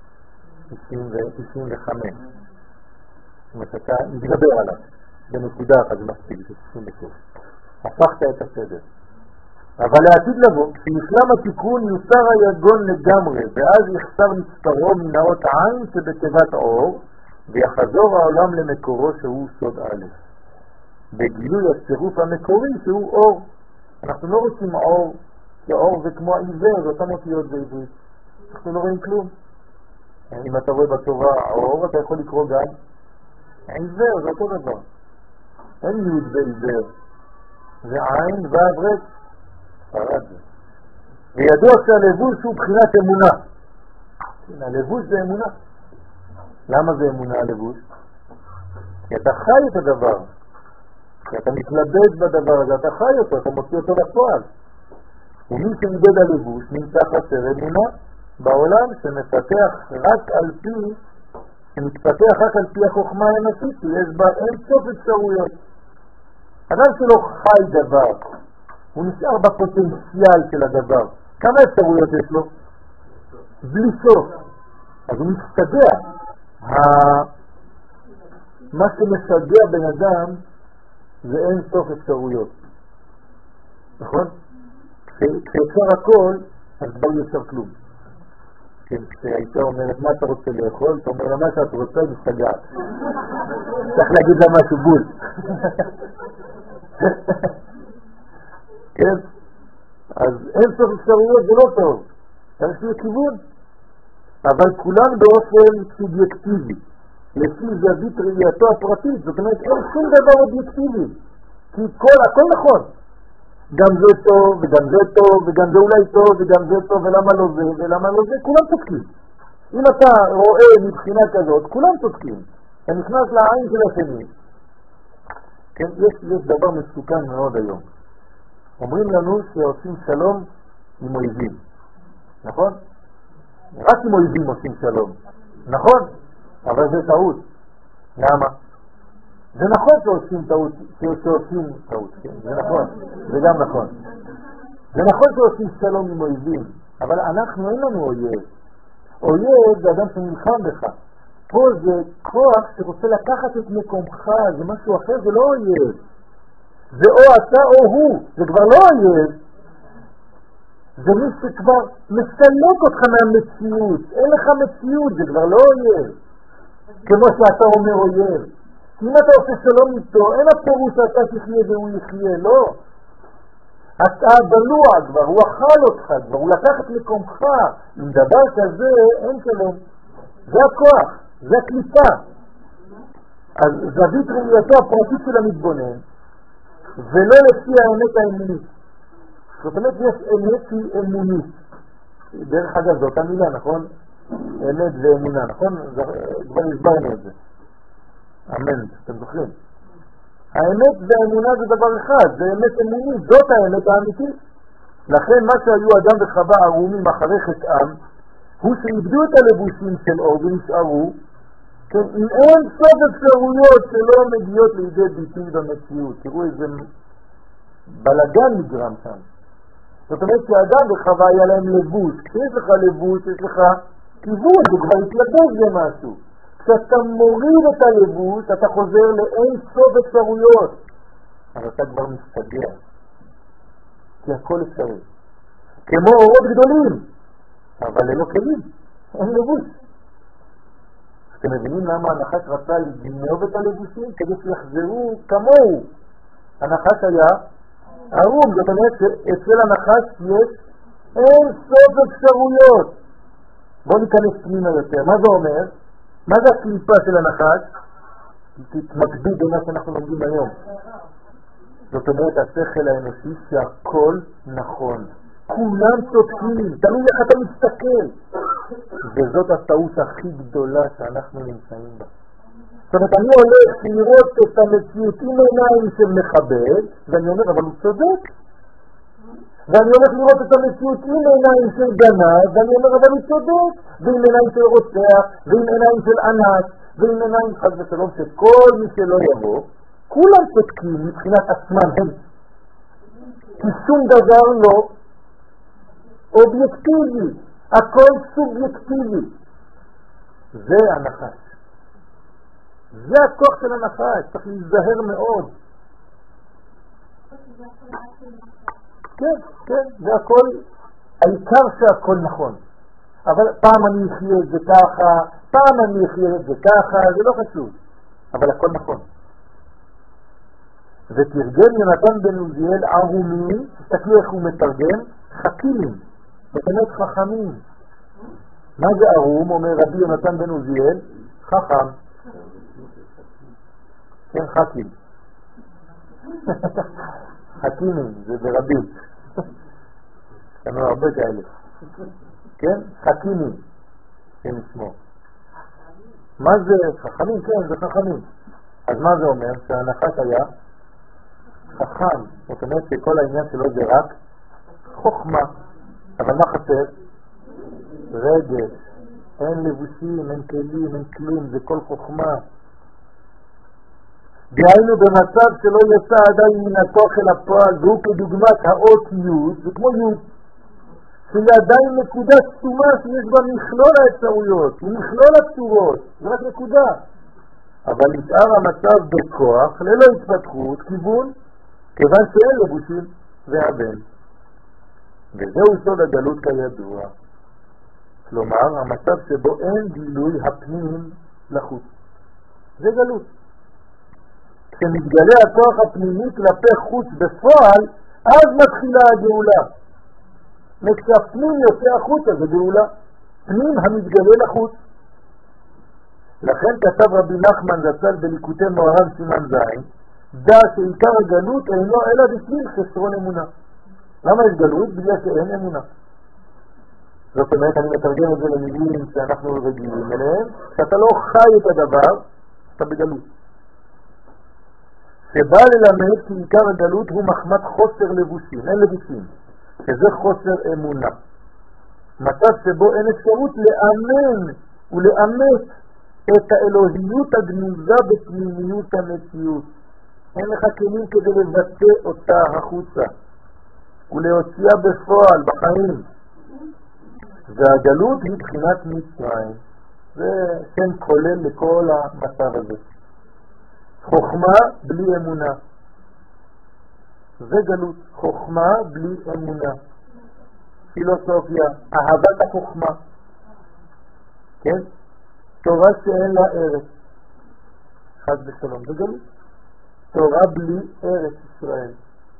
95. זאת אומרת, אתה מתגבר עליו. בנקודה אחת זה מספיק, זה 96. הפכת את הסדר. אבל לעתיד לבוא, כשיושלם התיקון יוסר היגון לגמרי, ואז יחסר מספרו מן האות עין שבתיבת אור, ויחזור העולם למקורו שהוא סוד א'. בגילוי הצירוף המקורי שהוא אור. אנחנו לא רוצים אור, כי אור זה כמו העיוור, זאת אותיות בעברית. אנחנו לא רואים כלום. אם אתה רואה בתורה אור, אתה יכול לקרוא גם עיוור, זה אותו דבר. אין יוד בעיוור. זה עין ועברת. פרד זה. וידוע שהלבוש הוא בחינת אמונה. הלבוש זה אמונה. למה זה אמונה הלבוש? כי אתה חי את הדבר. כי אתה מתלבט בדבר הזה, אתה חי אותו, אתה מוציא אותו לפועל. ומי שמודד הלבוש נמצא חסר אמונה בעולם שמתפתח רק על פי החוכמה האנושית, יש בה אין סוף אפשרויות. אדם שלא חי דבר, הוא נשאר בפוטנציאל של הדבר. כמה אפשרויות יש לו? בלי סוף. אז הוא מסתגע. מה שמסתגע בן אדם זה אין סוף אפשרויות. נכון? כשאפשר הכל, אז כבר ישר כלום. כשהאישה אומרת מה אתה רוצה לאכול, אתה אומר לה מה שאת רוצה, מסתגעת. צריך להגיד לה משהו בול. כן? אז אין סוף אפשרויות, זה לא טוב. צריך שיהיה כיוון. אבל כולם באופן סובייקטיבי, לפי זווית ראייתו הפרטית. זאת אומרת, אין שום דבר אובייקטיבי. כי הכל נכון. גם זה טוב, וגם זה טוב, וגם זה אולי טוב, וגם זה טוב, ולמה לא זה, ולמה לא זה, כולם צודקים. אם אתה רואה מבחינה כזאת, כולם צודקים. אתה נכנס לעין של השני. כן, יש דבר מסוכן מאוד היום. אומרים לנו שעושים שלום עם אויבים. נכון? רק עם אויבים עושים שלום. נכון? אבל זה טעות. למה? זה נכון שעושים טעות, כן, זה נכון, זה גם נכון. זה נכון שעושים שלום עם אויבים, אבל אנחנו אין לנו אויב. אויב זה אדם שנלחם בך. פה זה כוח שרוצה לקחת את מקומך, זה משהו אחר, זה לא אויב. זה או אתה או הוא, זה כבר לא אויב. זה מי שכבר מסלק אותך מהמציאות. אין לך מציאות, זה כבר לא אויב. כמו שאתה אומר אויב. אם אתה עושה שלום איתו, אין הפירוש שאתה תחיה והוא יחיה, לא. אתה בלוע כבר, הוא אכל אותך כבר, הוא לקח את מקומך. עם דבר כזה אין שלום. זה הכוח, זה הקליפה. אז זווית ראייתו הפרטית של המתבונן, ולא לפי האמת האמונית. זאת אומרת, יש אמת שהיא אמונית. דרך אגב, זאת המילה, נכון? אמת ואמונה, נכון? כבר הסברנו את זה. אמן, אתם זוכרים? האמת והאמונה זה דבר אחד, זה אמת אמונית, זאת האמת האמיתית. לכן מה שהיו אדם וחווה ערומים אחרי חטאם, הוא שאיבדו את הלבושים של אור ונשארו, כן, עם אין סוף אפשרויות שלא מגיעות לידי ביטוי במציאות. תראו איזה בלגן נגרם שם. זאת אומרת שהאדם וחווה היה להם לבוש. כשיש לך לבוש, יש לך כיוון, זה כבר התלבש במשהו. כשאתה מוריד את הלבוש, אתה חוזר לאין סוף אפשרויות. אבל אתה כבר מסתגר. כי הכל אפשרי. כמו אורות גדולים. אבל ללא כלים. אין לבוש. אתם מבינים למה הנחש רצה לגנוב את הלבושים? כדי שיחזרו כמוהו. הנחש היה ערום. זאת אומרת שאצל הנחש יש אין סוף אפשרויות. בואו ניכנס פנימה יותר. מה זה אומר? מה זה הקליפה של הנחש? תתמקביל במה שאנחנו לומדים היום. זאת אומרת, השכל האנושי שהכל נכון. כולם צודקים, תמיד איך אתה מסתכל. וזאת הטעות הכי גדולה שאנחנו נמצאים בה. זאת אומרת, אני הולך לראות את המציאות עם עיניים של מכבד, ואני אומר, אבל הוא צודק. ואני הולך לראות את המציאות עם עיניים של גנב, ואני אומר, אבל הוא צודק. ועם עיניים של רוצח, ועם עיניים של אנס, ועם עיניים חד ושלום, שכל מי שלא יבוא, כולם צודקים מבחינת עצמם הם. כי שום דבר לא אובייקטיבי, הכל סובייקטיבי. זה הנחש. זה הכוח של הנחש, צריך להיזהר מאוד. כן, כן, זה הכל, העיקר שהכל נכון. אבל פעם אני אחיה את זה ככה, פעם אני אחיה את זה ככה, זה לא חשוב. אבל הכל נכון. ותרגם יונתן בן עוזיאל ערומים, תסתכלו איך הוא מתרגם, חכימים, זאת אומרת חכמים. מה זה ערום? אומר רבי יונתן בן עוזיאל, חכם. כן, חכים. חכימים, זה ברבים. יש לנו הרבה כאלה. כן? חכימים. כן, נשמור. מה זה חכמים? כן, זה חכמים. אז מה זה אומר? שהנחש היה חכם. זאת אומרת שכל העניין שלו זה רק חוכמה. אבל מה חסר? רגש. אין לבושים, אין כלים, אין כלום, זה כל חוכמה. דהיינו במצב שלא יצא עדיין מן הכוח אל הפועל, והוא כדוגמת האות י', זה כמו י', שזה עדיין נקודה סתומה שיש בה מכלול האפשרויות, ומכלול הצורות, זה רק נקודה. אבל נשאר המצב בכוח, ללא התפתחות, כיוון, כיוון שאין לבושים והבן. וזהו סוד הגלות כידוע. כלומר, המצב שבו אין גילוי הפנים לחוץ. זה גלות. כשמתגלה הכוח הפנימי כלפי חוץ בפועל, אז מתחילה הגאולה. כשהפנים יוצא החוצה זה גאולה. פנים המתגלה לחוץ. לכן כתב רבי נחמן זצ"ל בליקוטי מוהר"ן סימן ז', דע שעיקר הגלות אינו אלא בשביל חסרון אמונה. למה יש גלות? בגלל שאין אמונה. זאת אומרת, אני מתרגם את זה למילים שאנחנו רגילים אליהם, שאתה לא חי את הדבר, אתה בגלות. שבא ללמד כי עיקר הגלות הוא מחמת חוסר לבושים, אין לבושים, שזה חוסר אמונה. מצב שבו אין אפשרות לאמן ולאמת את האלוהיות הגנוזה בפנימיות המציאות. אין לך כלים כדי לבטא אותה החוצה ולהוציאה בפועל בחיים. והגלות היא בחינת מצרים. זה שם כולל לכל המצב הזה. חוכמה בלי אמונה. זה גלות. חוכמה בלי אמונה. פילוסופיה, אהבת החוכמה. כן? תורה שאין לה ארץ. חד ושלום. זה גלות. תורה בלי ארץ ישראל.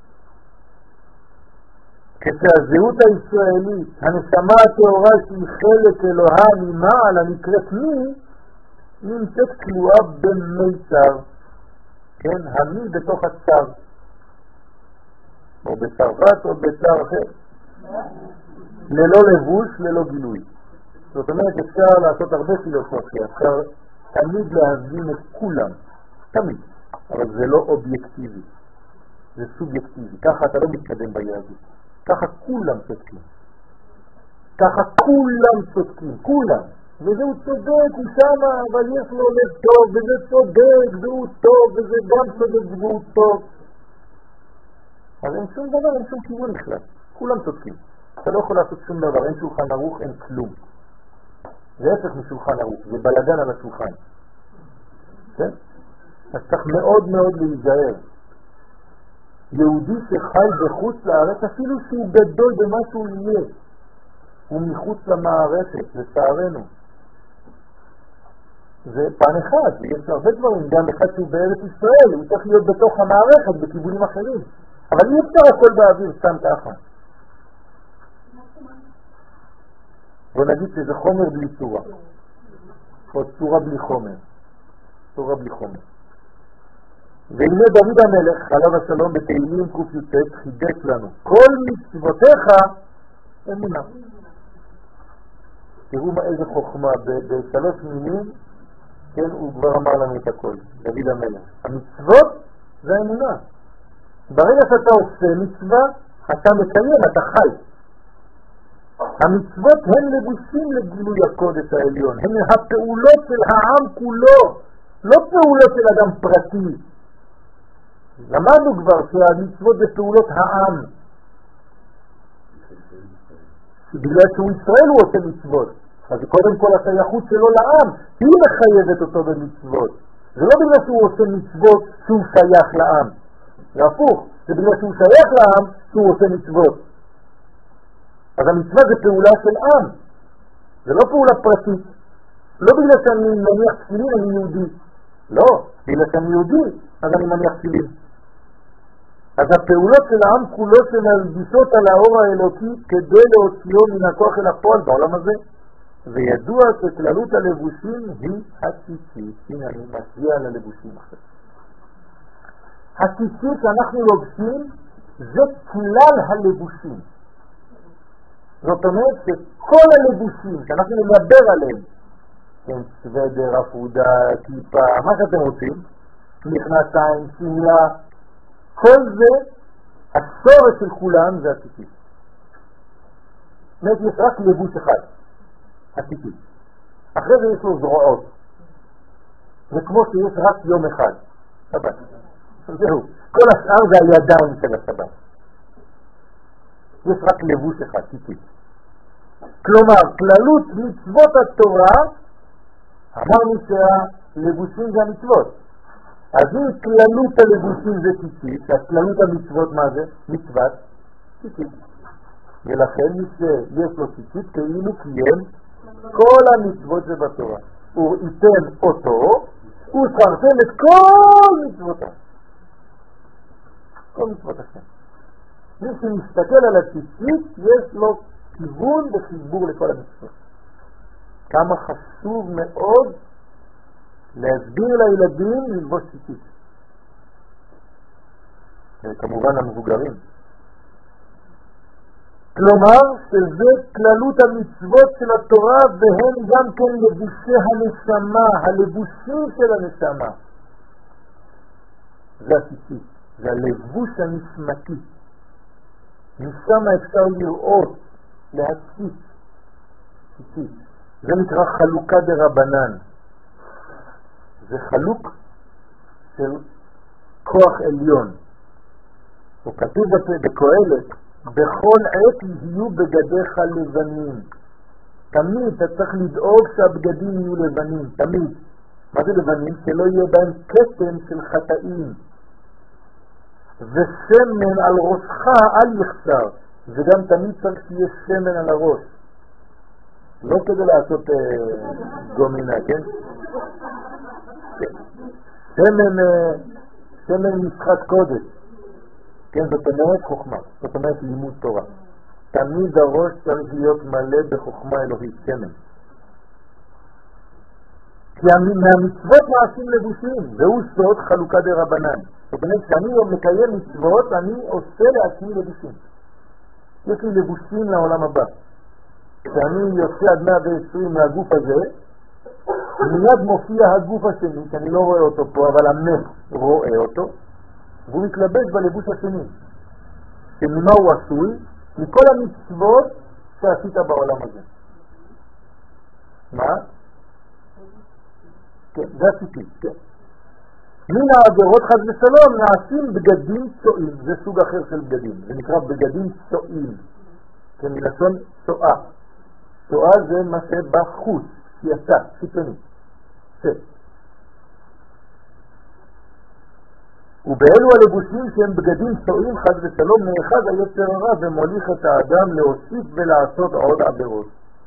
כשהזהות הישראלית, הנשמה התאורה שהיא חלק אלוהה ממעלה נקראת מי, נמצאת כלואה במיצר, כן, המי בתוך הצר, או בצרפת או בצר אחר, ללא לבוש, ללא גילוי. זאת אומרת, אפשר לעשות הרבה פילוסופיה, אפשר תמיד להבין את כולם, תמיד, אבל זה לא אובייקטיבי, זה סובייקטיבי, ככה אתה לא מתקדם ביהדות. ככה כולם צודקים. ככה כולם צודקים, כולם. וזהו צודק, הוא שמה, אבל יש לו לב טוב, וזה צודק, והוא טוב, וזה גם צודק, והוא טוב. אז אין שום דבר, אין שום כיוון בכלל. כולם צודקים. אתה לא יכול לעשות שום דבר, אין שולחן ערוך, אין כלום. זה הפך משולחן ערוך, זה בלגן על השולחן. כן? אז צריך מאוד מאוד להיזהר. יהודי שחי בחוץ לארץ, אפילו שהוא גדול במה שהוא יהיה, הוא מחוץ למערכת, לצערנו. זה פן אחד, יש הרבה דברים, גם אחד שהוא בארץ ישראל, הוא צריך להיות בתוך המערכת בכיוונים אחרים. אבל אי אפשר הכל באוויר, סתם ככה. בוא נגיד שזה חומר בלי צורה. או צורה בלי חומר. צורה בלי חומר. והנה דוד המלך, עליו השלום, בתהילים ק"ט, חידש לנו, כל מצוותיך אמונה. תראו מה איזה חוכמה, בשלוש מילים, כן, הוא כבר אמר לנו את הכל, דוד המלך. המצוות זה האמונה. ברגע שאתה עושה מצווה, אתה מקיים, אתה חי. המצוות הן לבושים לגילוי הקודש העליון, הן הפעולות של העם כולו, לא פעולות של אדם פרטי. למדנו כבר שהמצוות זה פעולות העם. בגלל שהוא ישראל הוא עושה מצוות. אז קודם כל השייכות שלו לעם, היא מחייבת אותו במצוות. זה לא בגלל שהוא עושה מצוות שהוא שייך לעם. זה הפוך, זה בגלל שהוא שייך לעם שהוא עושה מצוות. אז המצווה זה פעולה של עם. זה לא פעולה פרטית. לא בגלל שאני מניח תפילין אני יהודי. לא, בגלל שאני יהודי, אז אני מניח תפילין. אז הפעולות של העם כולו שמלבישות על האור האלוקי כדי להוציאו מן הכוח אל הפועל בעולם הזה. וידוע שכללות הלבושים היא הציצית. הנה אני מצביע על הלבושים עכשיו. הציצית שאנחנו לובשים זה כלל הלבושים. זאת אומרת שכל הלבושים שאנחנו נדבר עליהם, כן, סוודר, אפודה, כיפה, מה שאתם רוצים, מכנסיים, שמלה, כל זה, הסורס של כולם זה הציצית. זאת אומרת, יש רק לבוש אחד, הציצית. אחרי זה יש לו זרועות. זה כמו שיש רק יום אחד. שבת. זהו. כל השאר זה הידיים של השבת. יש רק לבוש אחד, ציטי. כלומר, כללות מצוות התורה, אמרנו שהלבושים זה המצוות. אז אם כללות הלבושים זה ציטית, אז כללות המצוות מה זה? מצוות ציטית. ולכן מי שיש לו ציטית כאילו קיים כל המצוות שבתורה. הוא ייתן אותו, הוא פרסם את כל מצוותיו. כל מצוות השם. מי שמסתכל על הציטית, יש לו כיוון וחיבור לכל המצוות. כמה חשוב מאוד להסביר לילדים ללבוש ציטית. וכמובן המבוגרים. כלומר, שזה כללות המצוות של התורה, והם גם כן לבושי הנשמה, הלבושים של הנשמה. זה הציטית, זה הלבוש הנשמתי. משם אפשר לראות, להציץ, ציטית. זה נקרא חלוקה דרבנן. זה חלוק של כוח עליון. הוא כתוב בקהלת, בכל עת יהיו בגדיך לבנים. תמיד אתה צריך לדאוג שהבגדים יהיו לבנים, תמיד. מה זה לבנים? שלא יהיה בהם כתם של חטאים. ושמן על ראשך אל יחסר. וגם תמיד צריך שיהיה שמן על הראש. לא כדי לעשות גומינה, כן? שמן משחק קודש. כן, זאת אומרת חוכמה, זאת אומרת לימוד תורה. תמיד הראש צריך להיות מלא בחוכמה אלוהית, שמן. כי מהמצוות נעשים לבושים, והוא סוד חלוקה דרבנן. זאת אומרת שאני מקיים מצוות, אני עושה לעצמי לבושים. יש לי לבושים לעולם הבא. כשאני יוצא עד 120 מהגוף הזה, מיד מופיע הגוף השני, שאני לא רואה אותו פה, אבל המח רואה אותו, והוא מתלבש בלבוש השני. שממה הוא עשוי? מכל המצוות שעשית בעולם הזה. מה? כן, זה הסיפור, כן. מן העבירות חס ושלום נעשים בגדים צועים, זה סוג אחר של בגדים, זה נקרא בגדים צועים, זה מלשון צועה. צועה זה מה שבחוץ, יצא, חיצוני. ובאלו הלבושים שהם בגדים צועים חס ושלום נאחז היצר הרע ומוליך את האדם להוסיף ולעשות עוד עבירות.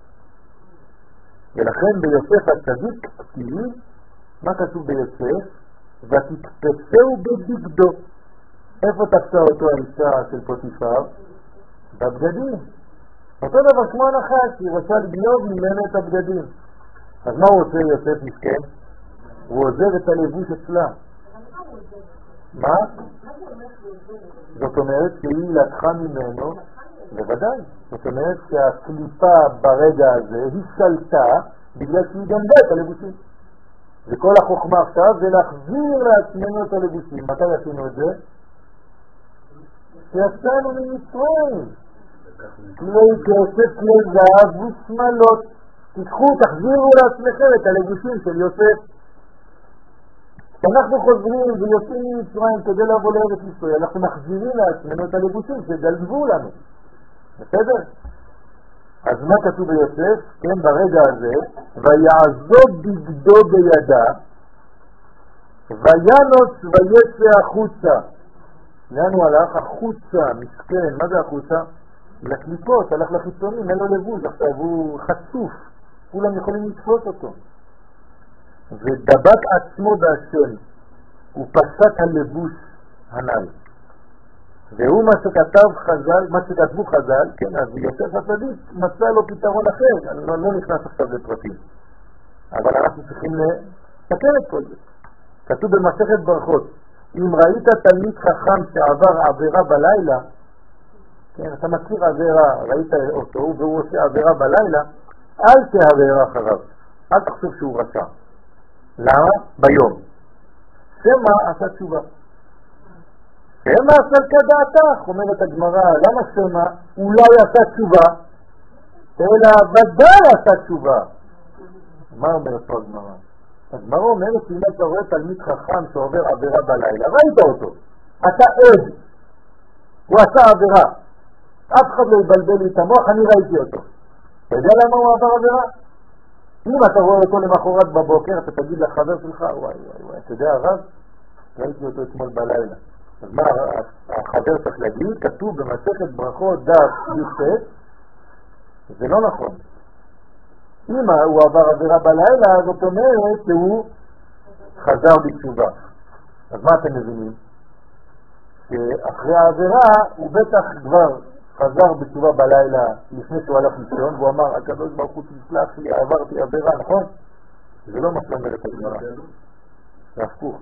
ולכן ביוסף הצדיק כתיב, מה כתוב ביוסף? ותתפסהו בבגדו. איפה תפסה אותו האישה של פוטיפר? בבגדים. אותו דבר כמו הנחש, היא רוצה לגנוב ממנו את הבגדים. אז מה הוא עושה יוסף מסכן? הוא עוזב את הלבוש אצלה. מה? זאת אומרת שהיא לקחה ממנו, בוודאי. זאת אומרת שהקליפה ברגע הזה היא שלטה בגלל שהיא גנבה את הלבושים. וכל החוכמה עכשיו זה להחזיר לעצמנו את הלבושים. מתי עשינו את זה? שיצאנו ממצרים. כלי כסף, כלי זהב ושמלות. תיקחו, תחזירו לעצמכם את הלבושים של יוסף. כשאנחנו חוזרים ויוצאים ממצרים כדי לבוא לארץ ישראל, אנחנו מחזירים לעצמנו את הלבושים שגלבו לנו. בסדר? אז מה כתוב ביוסף? כן, ברגע הזה, ויעזוב בגדו בידה, וינוס ויצא החוצה. לאן הוא הלך? החוצה, מסכן. מה זה החוצה? לקליפות, הלך לחיצונים, אין לו לבוש, עכשיו הוא חשוף, כולם יכולים לתפוס אותו. ודבק עצמו בהשם, הוא פסק הלבוש הנ"ל. והוא מה שכתב חז"ל, מה שכתבו חז"ל, כן, אז יוסף הצדיק מצא לו פתרון אחר, אני לא נכנס עכשיו לפרטים. אבל אנחנו צריכים לתקן את כל זה. כתוב במסכת ברכות, אם ראית תלמיד חכם שעבר עבירה בלילה, כן, אתה מכיר עבירה, ראית אותו והוא עושה עבירה בלילה, אל תעבר אחריו, אל תחשוב שהוא רשע. למה? ביום. שמה עשה תשובה. שמה עשה כדעתך, אומרת הגמרא, למה שמה? אולי עשה תשובה, אלא ודאי עשה תשובה. מה אומרת פה הגמרא? הגמרא אומרת שאם אתה רואה תלמיד חכם שעובר עבירה בלילה, ראית אותו, אתה עד, הוא עשה עבירה, אף אחד לא יבלבל לי את המוח, אני ראיתי אותו. אתה יודע למה הוא עבר עבירה? אם אתה רואה אותו למחרת בבוקר, אתה תגיד לחבר שלך, וואי, אתה יודע הרב? ראיתי אותו אתמול בלילה. אז מה החבר צריך להגיד? כתוב במסכת ברכות דף י"ט, זה לא נכון. אם הוא עבר עבירה בלילה, זאת אומרת שהוא חזר בתשובה. אז מה אתם מבינים? שאחרי העבירה הוא בטח כבר חזר בתשובה בלילה לפני שהוא הלך לישון, והוא אמר, הקדוש ברוך הוא תסלח לי, עברתי עבירה, נכון? זה לא מה שאומרת הגמרא. זה הפוך.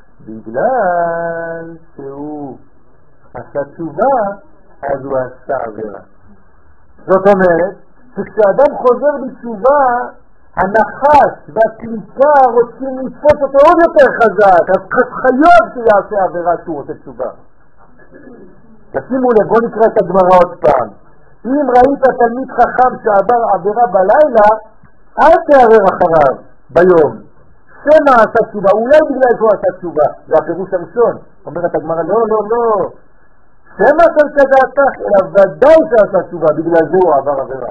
בגלל שהוא עשה תשובה, אז הוא עשה עבירה. זאת אומרת, שכשאדם חוזר בתשובה, הנחש והקליפה רוצים לתפוס אותו עוד יותר חזק, אז חייב שיעשה עבירה שהוא עושה תשובה. תשימו לב, בוא נקרא את הגמרא עוד פעם. אם ראית תלמיד חכם שעבר עבירה בלילה, אל תערר אחריו ביום. שמה עשה תשובה, אולי בגלל שהוא עשה תשובה. זה הפירוש הראשון. אומרת הגמרא, לא. שמה של כדעתך, אלא ודאי שעשה תשובה, בגלל זה הוא עבר עבירה.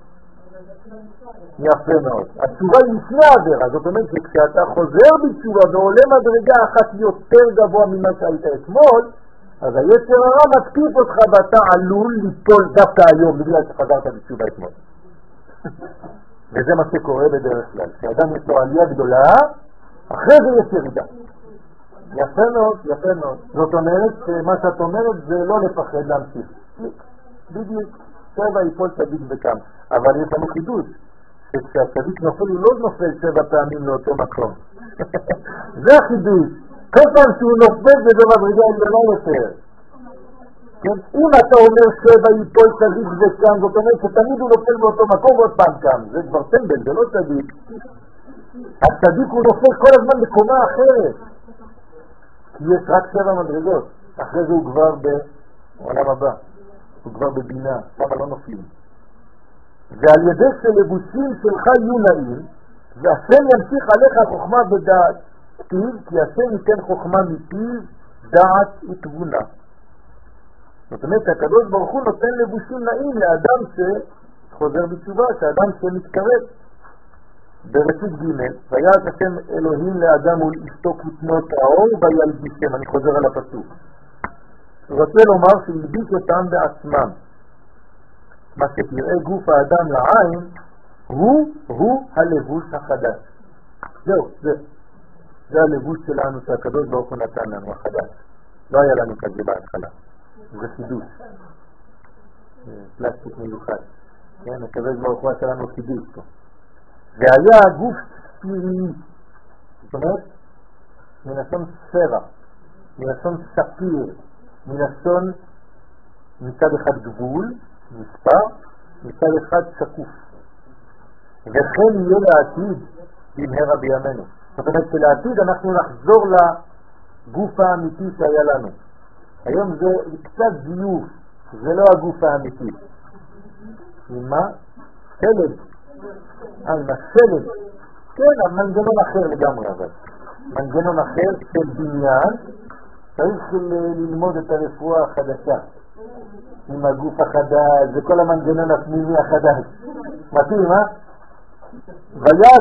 יפה מאוד. התשובה היא לפני העבירה, זאת אומרת שכשאתה חוזר בתשובה ועולה מדרגה אחת יותר גבוה ממה שהיית אתמול, אז היצר הרע מתקיף אותך ואתה עלול ליפול דווקא היום בגלל שחזרת בתשובה אתמול. וזה מה שקורה בדרך כלל. כשאדם יש לו עלייה גדולה, אחרי זה יש ירידה. יפה מאוד. זאת אומרת שמה שאת אומרת זה לא לפחד להמשיך. בדיוק. שבע ייפול צדיק וקם. אבל יש לנו חידוש. שכשהצדיק נופל הוא לא נופל 7 פעמים לאותו מקום. זה החידוש. כל פעם שהוא נופל זה במדרגה עליונה יותר. אם אתה אומר 7 ייפול צדיק וקם, זאת אומרת שתמיד הוא נופל באותו מקום ועוד פעם קם. זה כבר טמבל, זה לא צדיק. הצדיק הוא נופל כל הזמן בקומה אחרת. כי יש רק 7 מדרגות. אחרי זה הוא כבר בעולם הבא. הוא כבר בבינה. למה לא נופלים? ועל ידי שלבושים שלך יהיו נעים, והשם ימשיך עליך חוכמה ודעת פיו, כי השם ייתן חוכמה מפיו, דעת ותבונה. זאת אומרת, הקדוש ברוך הוא נותן לבושים נעים לאדם שחוזר בתשובה, שאדם שמתקרב. ברשות ג' ויעש השם אלוהים לאדם ולאשתו כותנות האור וילבישם. אני חוזר על הפסוק. הוא רוצה לומר שהלביש אותם בעצמם. מה שתראה גוף האדם לעין הוא הלבוש החדש. זה הלבוש שלנו שהקדוש ברוך הוא נתן לנו, החדש. לא היה לנו כזה בהתחלה. זה חידוש. פלסטיק מיוחד. כן, הקדוש ברוך הוא עשה לנו חידוש פה. זה היה גוף ספירי. זאת אומרת, מלשון ספרה, מלשון ספיר, מלשון מצד אחד גבול, מספר, מצד אחד שקוף. וכן יהיה לעתיד במהרה בימינו. זאת אומרת שלעתיד אנחנו נחזור לגוף האמיתי שהיה לנו. היום זה קצת זיוף, זה לא הגוף האמיתי. עם מה? שלד. עם השלד. כן, המנגנון אחר לגמרי אבל. מנגנון אחר של בניין, צריך ללמוד את הרפואה החדשה. עם הגוף החדש, וכל המנגנון הפנימי החדש. מתאים, אה? ויעש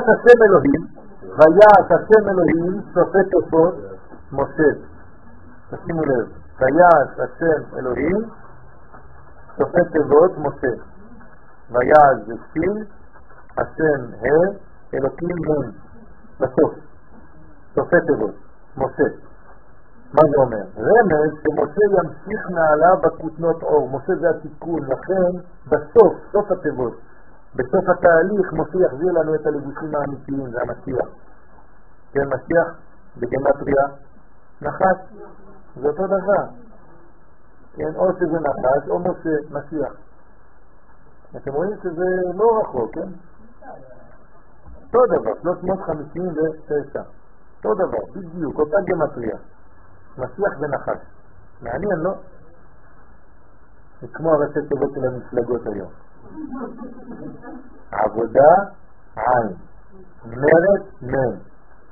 השם אלוהים סופי תפות משה. תשימו לב, ויעש השם אלוהים סופי תפות משה. ויעש זה סין, השם אלוקים מון. בסוף, סופי תפות משה. מה זה אומר? רמז שמשה ימשיך נעלה בכותנות אור. משה זה התיקון, לכן בסוף, סוף התיבות, בסוף התהליך משה יחזיר לנו את הלבושים האמיתיים, זה המשיח. כן, משיח בגמטריה נחש, זה אותו דבר. כן, או שזה נחש או משה, משיח. אתם רואים שזה לא רחוק, כן? אותו דבר, 359. אותו דבר, בדיוק, אותה גמטריה. משיח ונחש. מעניין, לא? זה כמו הראשי תיבות של המפלגות היום. עבודה, עין. מרד, מן.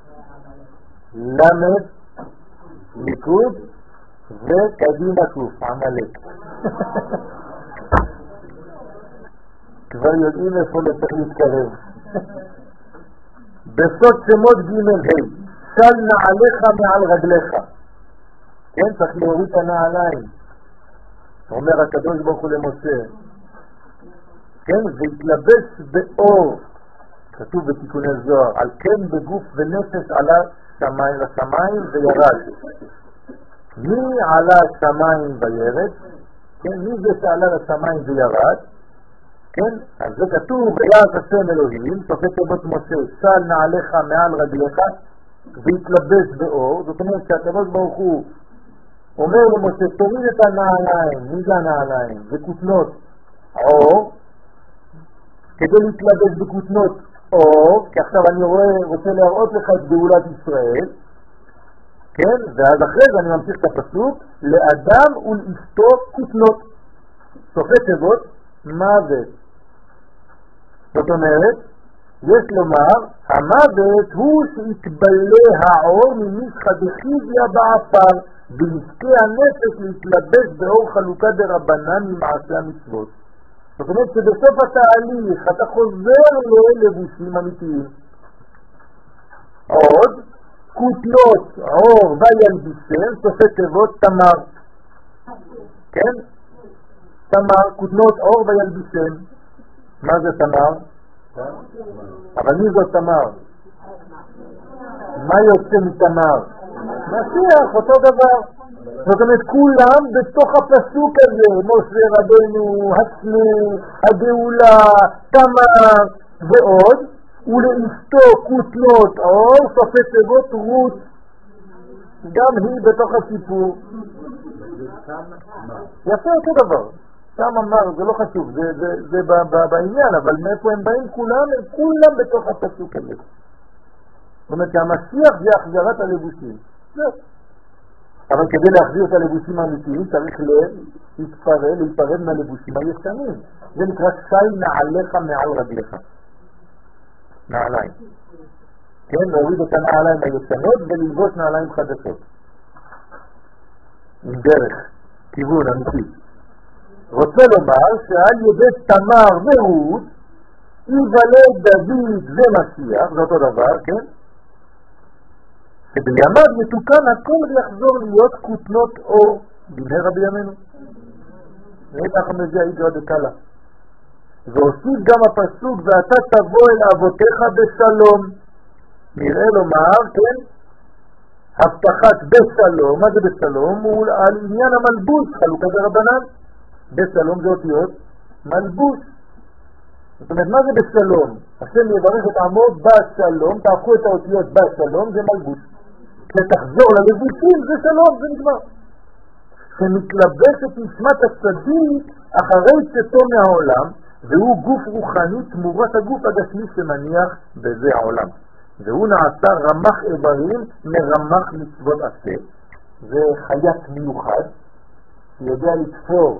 למד, ליכוד, וקדימה קוף, עמלק. כבר יודעים איפה צריך להתקרב. בסוד שמות ג' ה' של נעליך מעל רגליך. כן, צריך להוריד את הנעליים. אומר הקדוש ברוך הוא למשה. כן, והתלבש באור. כתוב בתיקוני זוהר, על כן בגוף ונפש עלה לשמיים וירד. מי עלה השמיים וירד? כן, מי זה שעלה לשמיים וירד? כן, אז זה כתוב, ויעש השם אלוהים, סופי תיבות משה, של נעליך מעל רגליך, והתלבש באור. זאת אומרת שהקדוש ברוך הוא אומר למשה, תוריד את הנעליים. מי זה הנעליים? זה כותנות אור, כדי להתלבש בכותנות אור, כי עכשיו אני רוצה להראות לך את גאולת ישראל, כן, ואז אחרי זה אני ממשיך את הפסוק, לאדם ולאשתו כותנות. סופי תיבות מוות. זאת אומרת, יש לומר, המוות הוא שהתבלה העור ממשחא דחיזיא בעפר, ונזכה הנפש להתלבש באור חלוקה דרבנן ממעשה המצוות. זאת אומרת שבסוף התהליך אתה חוזר ללבושים אמיתיים. עוד, כותנות עור וילבישם, סופי תיבות תמר. כן? תמר, כותנות עור וילבישם. מה זה תמר? אבל מי זאת תמר? מה יוצא מתמר? משיח, אותו דבר. זאת אומרת, כולם בתוך הפסוק הזה, משה רבנו, הצמא, הגאולה, תמר ועוד, ולאשתו כותנות אור, סופי תיבות רות, גם היא בתוך הסיפור. יפה אותו דבר. שם אמר, זה לא חשוב, זה בעניין, אבל מאיפה הם באים כולם? הם כולם בתוך הפסוק הזה. זאת אומרת שהמשיח זה החזרת הלבושים. אבל כדי להחזיר את הלבושים האמיתיים צריך להיפרד מהלבושים הישנים. זה נקרא שי נעליך מעל רגליך. נעליים. כן, להוריד את הנעליים הישנות וללבוש נעליים חדשות. עם דרך, כיוון אמיתי. רוצה לומר שעל ידי תמר ורות יוולד דוד ומשיח, זה אותו דבר, כן? שבימיו יתוקן הכל ויחזור להיות כותנות אור במהרה בימינו. ככה מביא הידוע דקלה. והוסיף גם הפסוק, ואתה תבוא אל אבותיך בשלום. נראה לומר, כן? הבטחת בשלום, מה זה בשלום? הוא על עניין המלבוש, חלוקה דרבנן. בשלום זה אותיות מלבוש. זאת אומרת, מה זה בשלום? השם יברך את עמו בשלום, תהפכו את האותיות בשלום, זה מלבוש. כשתחזור ללבושים זה שלום, זה נגמר. שמתלבש את נשמת הצדיק אחרי צאתו מהעולם, והוא גוף רוחני תמורת הגוף הגשמי שמניח בזה העולם. והוא נעשה רמח איברים מרמח מצוות עשה. זה חייט מיוחד שיודע לתפור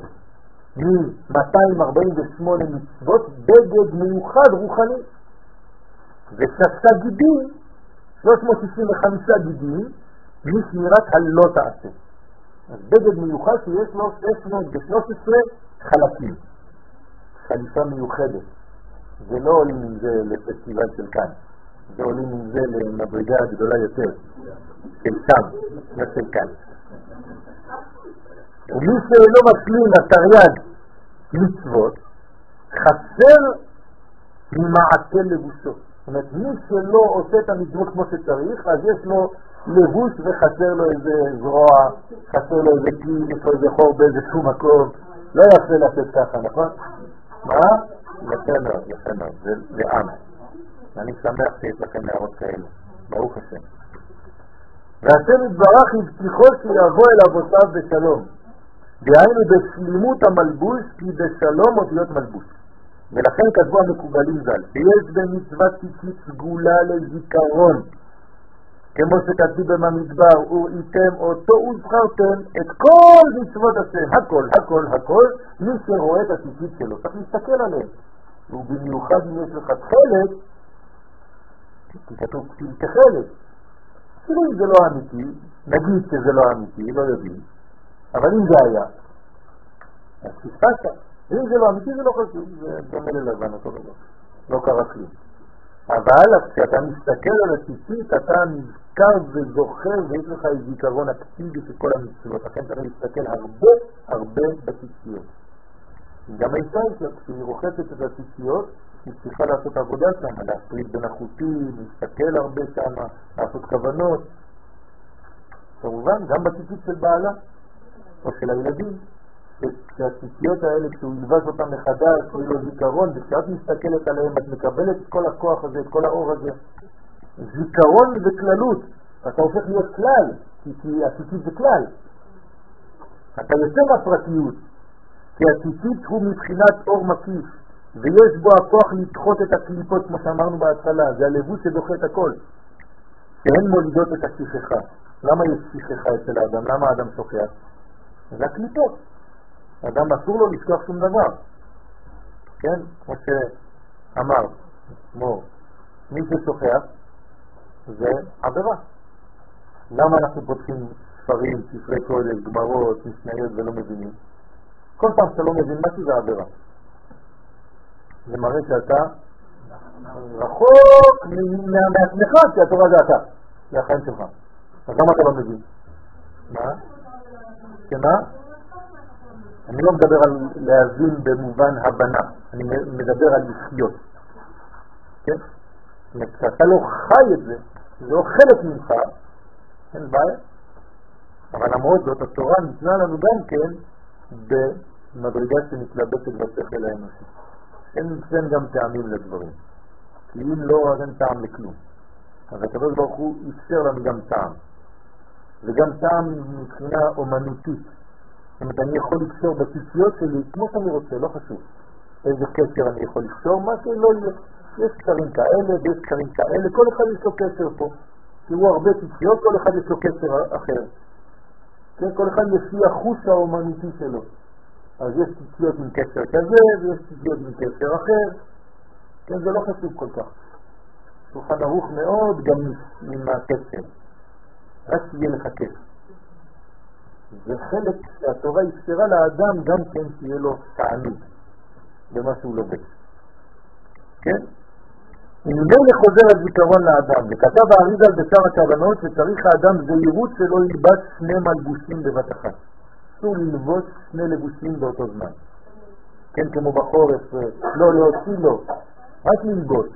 מ-248 מצוות בגד מיוחד רוחני. ושסה גידים, 365 גידים, משמירת הלא תעשה. אז בגד מיוחד שיש לו 613 חלקים. חליפה מיוחדת. זה לא עולים עם זה לפסטיבל של כאן. זה עולים עם זה למדרגה הגדולה יותר. של שם, לא של כאן. ומי שאינו משלים לתרי"ג מצוות, חסר ממעשה לבושו. זאת אומרת, מי שלא עושה את המצוות כמו שצריך, אז יש לו לבוש וחסר לו איזה זרוע, חסר לו איזה כלי, יש לו איזה חור באיזה שום מקום. לא יפה לעשות ככה, נכון? מה? יפה מאוד, יפה מאוד. זה לעם. אני שמח שיש לכם הערות כאלה. ברוך השם. והשם יתברך הבטיחו שיבוא אל אבותיו בשלום. דהיינו בשלימות המלבוש, כי בשלום אותיות מלבוש. ולכן כתבו המקובלים ז"ל, שיש במצוות ציצית סגולה לזיכרון, כמו שכתוב במדבר, וראיתם אותו וזכרתם את כל מצוות השם, הכל, מי שרואה את הציצית שלו, צריך להסתכל עליהם. ובמיוחד אם יש לך תחלת, כי כתוב תחלת, תראו אם זה לא אמיתי, נגיד שזה לא אמיתי, לא יודעים, אבל אם זה היה, אז תספשת. אם זה לא אמיתי זה לא חשוב, זה דומה ללבן אותו דבר, לא קרה כלום. אבל כשאתה מסתכל על הציצית, אתה נזכר וזוכר ויש לך זיכרון אקטיבי של כל המצוות, לכן צריך להסתכל הרבה בציציות. גם האישה, כשהיא רוחצת את הציציות, היא צריכה לעשות עבודה שם, להפריד בין החוטים, להסתכל הרבה שם, לעשות כוונות. כמובן, גם בציצית של בעלה, או של הילדים, שהציציות האלה, כשהוא ילבש אותם מחדש, הוא לו זיכרון, וכשאת מסתכלת עליהם, את מקבלת את כל הכוח הזה, את כל האור הזה. זיכרון וכללות, אתה הופך להיות כלל, כי הציצית זה כלל. אתה יוצא מהפרטיות, כי הציצית הוא מבחינת אור מקיף, ויש בו הכוח לדחות את הקליפות, כמו שאמרנו בהתחלה, זה הלבוש שדוחה את הכל, שהן מולידות את השכחה. למה יש שכחה אצל האדם? למה האדם שוכח? זה הקליפות. האדם אסור לו לשכוח שום דבר. כן? כמו שאמר, מי ששוכח זה עבירה. למה אנחנו פותחים ספרים, ספרי קודש, גמרות, משניות ולא מבינים? כל פעם שאתה לא מבין משהו זה עבירה. זה מראה שאתה רחוק מעצמך, כי התורה זה אתה, זה החיים שלך. אז למה אתה לא מבין? מה? שמה? אני לא מדבר על להבין במובן הבנה, אני מדבר על לחיות. כן? כשאתה לא חי את זה, זה לא חלק ממך, אין בעיה. אבל למרות זאת, התורה ניתנה לנו גם כן במדרגה שמתלבטת בשכל האנושי. אין גם טעמים לדברים. כי אם לא, אז אין טעם לכלום. אז הקדוש ברוך הוא אפשר לנו גם טעם. וגם טעם מבחינה אומנותית. זאת אומרת, אני יכול לקשור בציציות שלי כמו שאני רוצה, לא חשוב. איזה קשר אני יכול לקשור, מה שלא יהיה. יש קשרים כאלה ויש קשרים כאלה, כל אחד יש לו קשר פה. תראו הרבה ציציות, כל אחד יש לו קשר אחר. כן, כל אחד לפי החוש האומנותי שלו. אז יש ציציות עם קשר כזה ויש ציציות עם קשר אחר. כן, זה לא חשוב כל כך. שולחן ערוך מאוד גם עם הקשר. רק שיהיה לך קשר. זה חלק שהתורה אפשרה לאדם גם כן שיהיה לו תענוג במה שהוא לובש. כן? אם לא חוזר הזיכרון לאדם, וכתב האריז"ל בשאר הכוונות שצריך האדם זהירות שלא ילבש שני מלבושים בבת אחת. אסור ללבוש שני לבושים באותו זמן. כן, כמו בחורף, לא להוציא לו, רק ללבוש.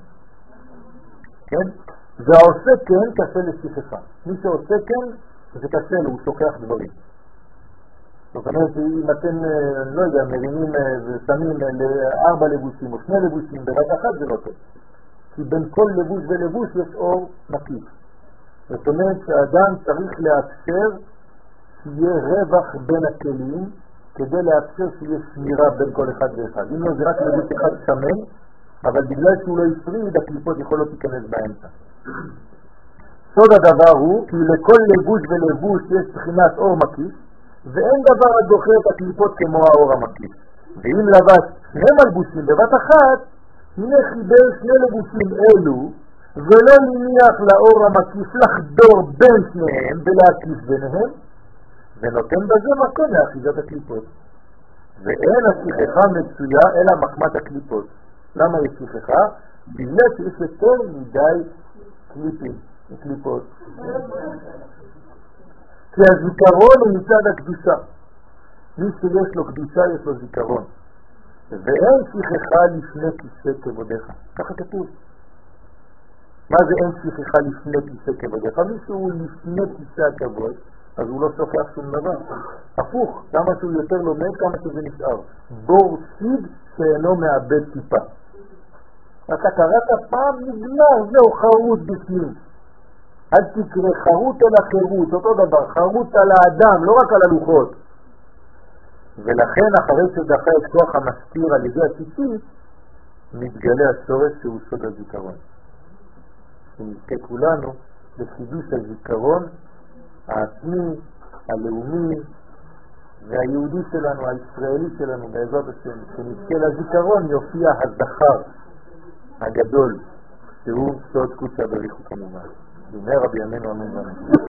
כן? זה העושה כן קשה לשכחה. מי שעושה כן זה קשה לו, הוא שוכח דברים. זאת אומרת, אם אתם, לא יודע, מרימים ושמים ל4 לבושים או 2 לבושים בבת אחת זה לא טוב. כי בין כל לבוש ולבוש יש אור מקיף. זאת אומרת שהאדם צריך לאפשר שיהיה רווח בין הכלים כדי לאפשר שיהיה שמירה בין כל אחד ואחד. אם לא, זה רק לבוש אחד שמן, אבל בגלל שהוא לא יפריד, הקליפות יכולות להיכנס באמצע. סוד הדבר הוא כי לכל לבוש ולבוש יש בחינת אור מקיף, ואין דבר הדוחה את הקליפות כמו האור המקיף. ואם לבש 2 מלבושים בבת אחת, הנה חיבר 2 לבושים אלו, ולא נניח לאור המקיף לחדור בין שניהם ולהקיף ביניהם, ונותן בזה מקום לאחיזת הקליפות. ואין השכחה מצויה אלא מחמת הקליפות. למה יש שכחה? בגלל שיש יותר מדי קליפות. כי הזיכרון הוא מצד הקדושה. מי שיש לו קדושה יש לו זיכרון. ואין שכחה לפני כיסא כבודך. ככה כתוב. מה זה אין שכחה לפני כיסא כבודך? מישהו לפני כיסא הכבוד, אז הוא לא שוכח שום דבר. הפוך, כמה שהוא יותר לומד, כמה שזה נשאר. בור סיד שאינו מאבד טיפה. אתה קראת פעם נגמר, זהו חרוט בפנים. אל תקרא חרוט אלא חירות, אותו דבר, חרוט על האדם, לא רק על הלוחות. ולכן אחרי שדחה את כוח המסתיר על ידי הציצית, מתגלה השורש שהוא סוד הזיכרון. שנזכה כולנו לחידוש הזיכרון העצמי, הלאומי והיהודי שלנו, הישראלי שלנו, בעזרת השם, שנזכה לזיכרון יופיע הזכר הגדול, שהוא סוד קודשא בריך הוא כמובן. במהרה בימינו אמן ואמן.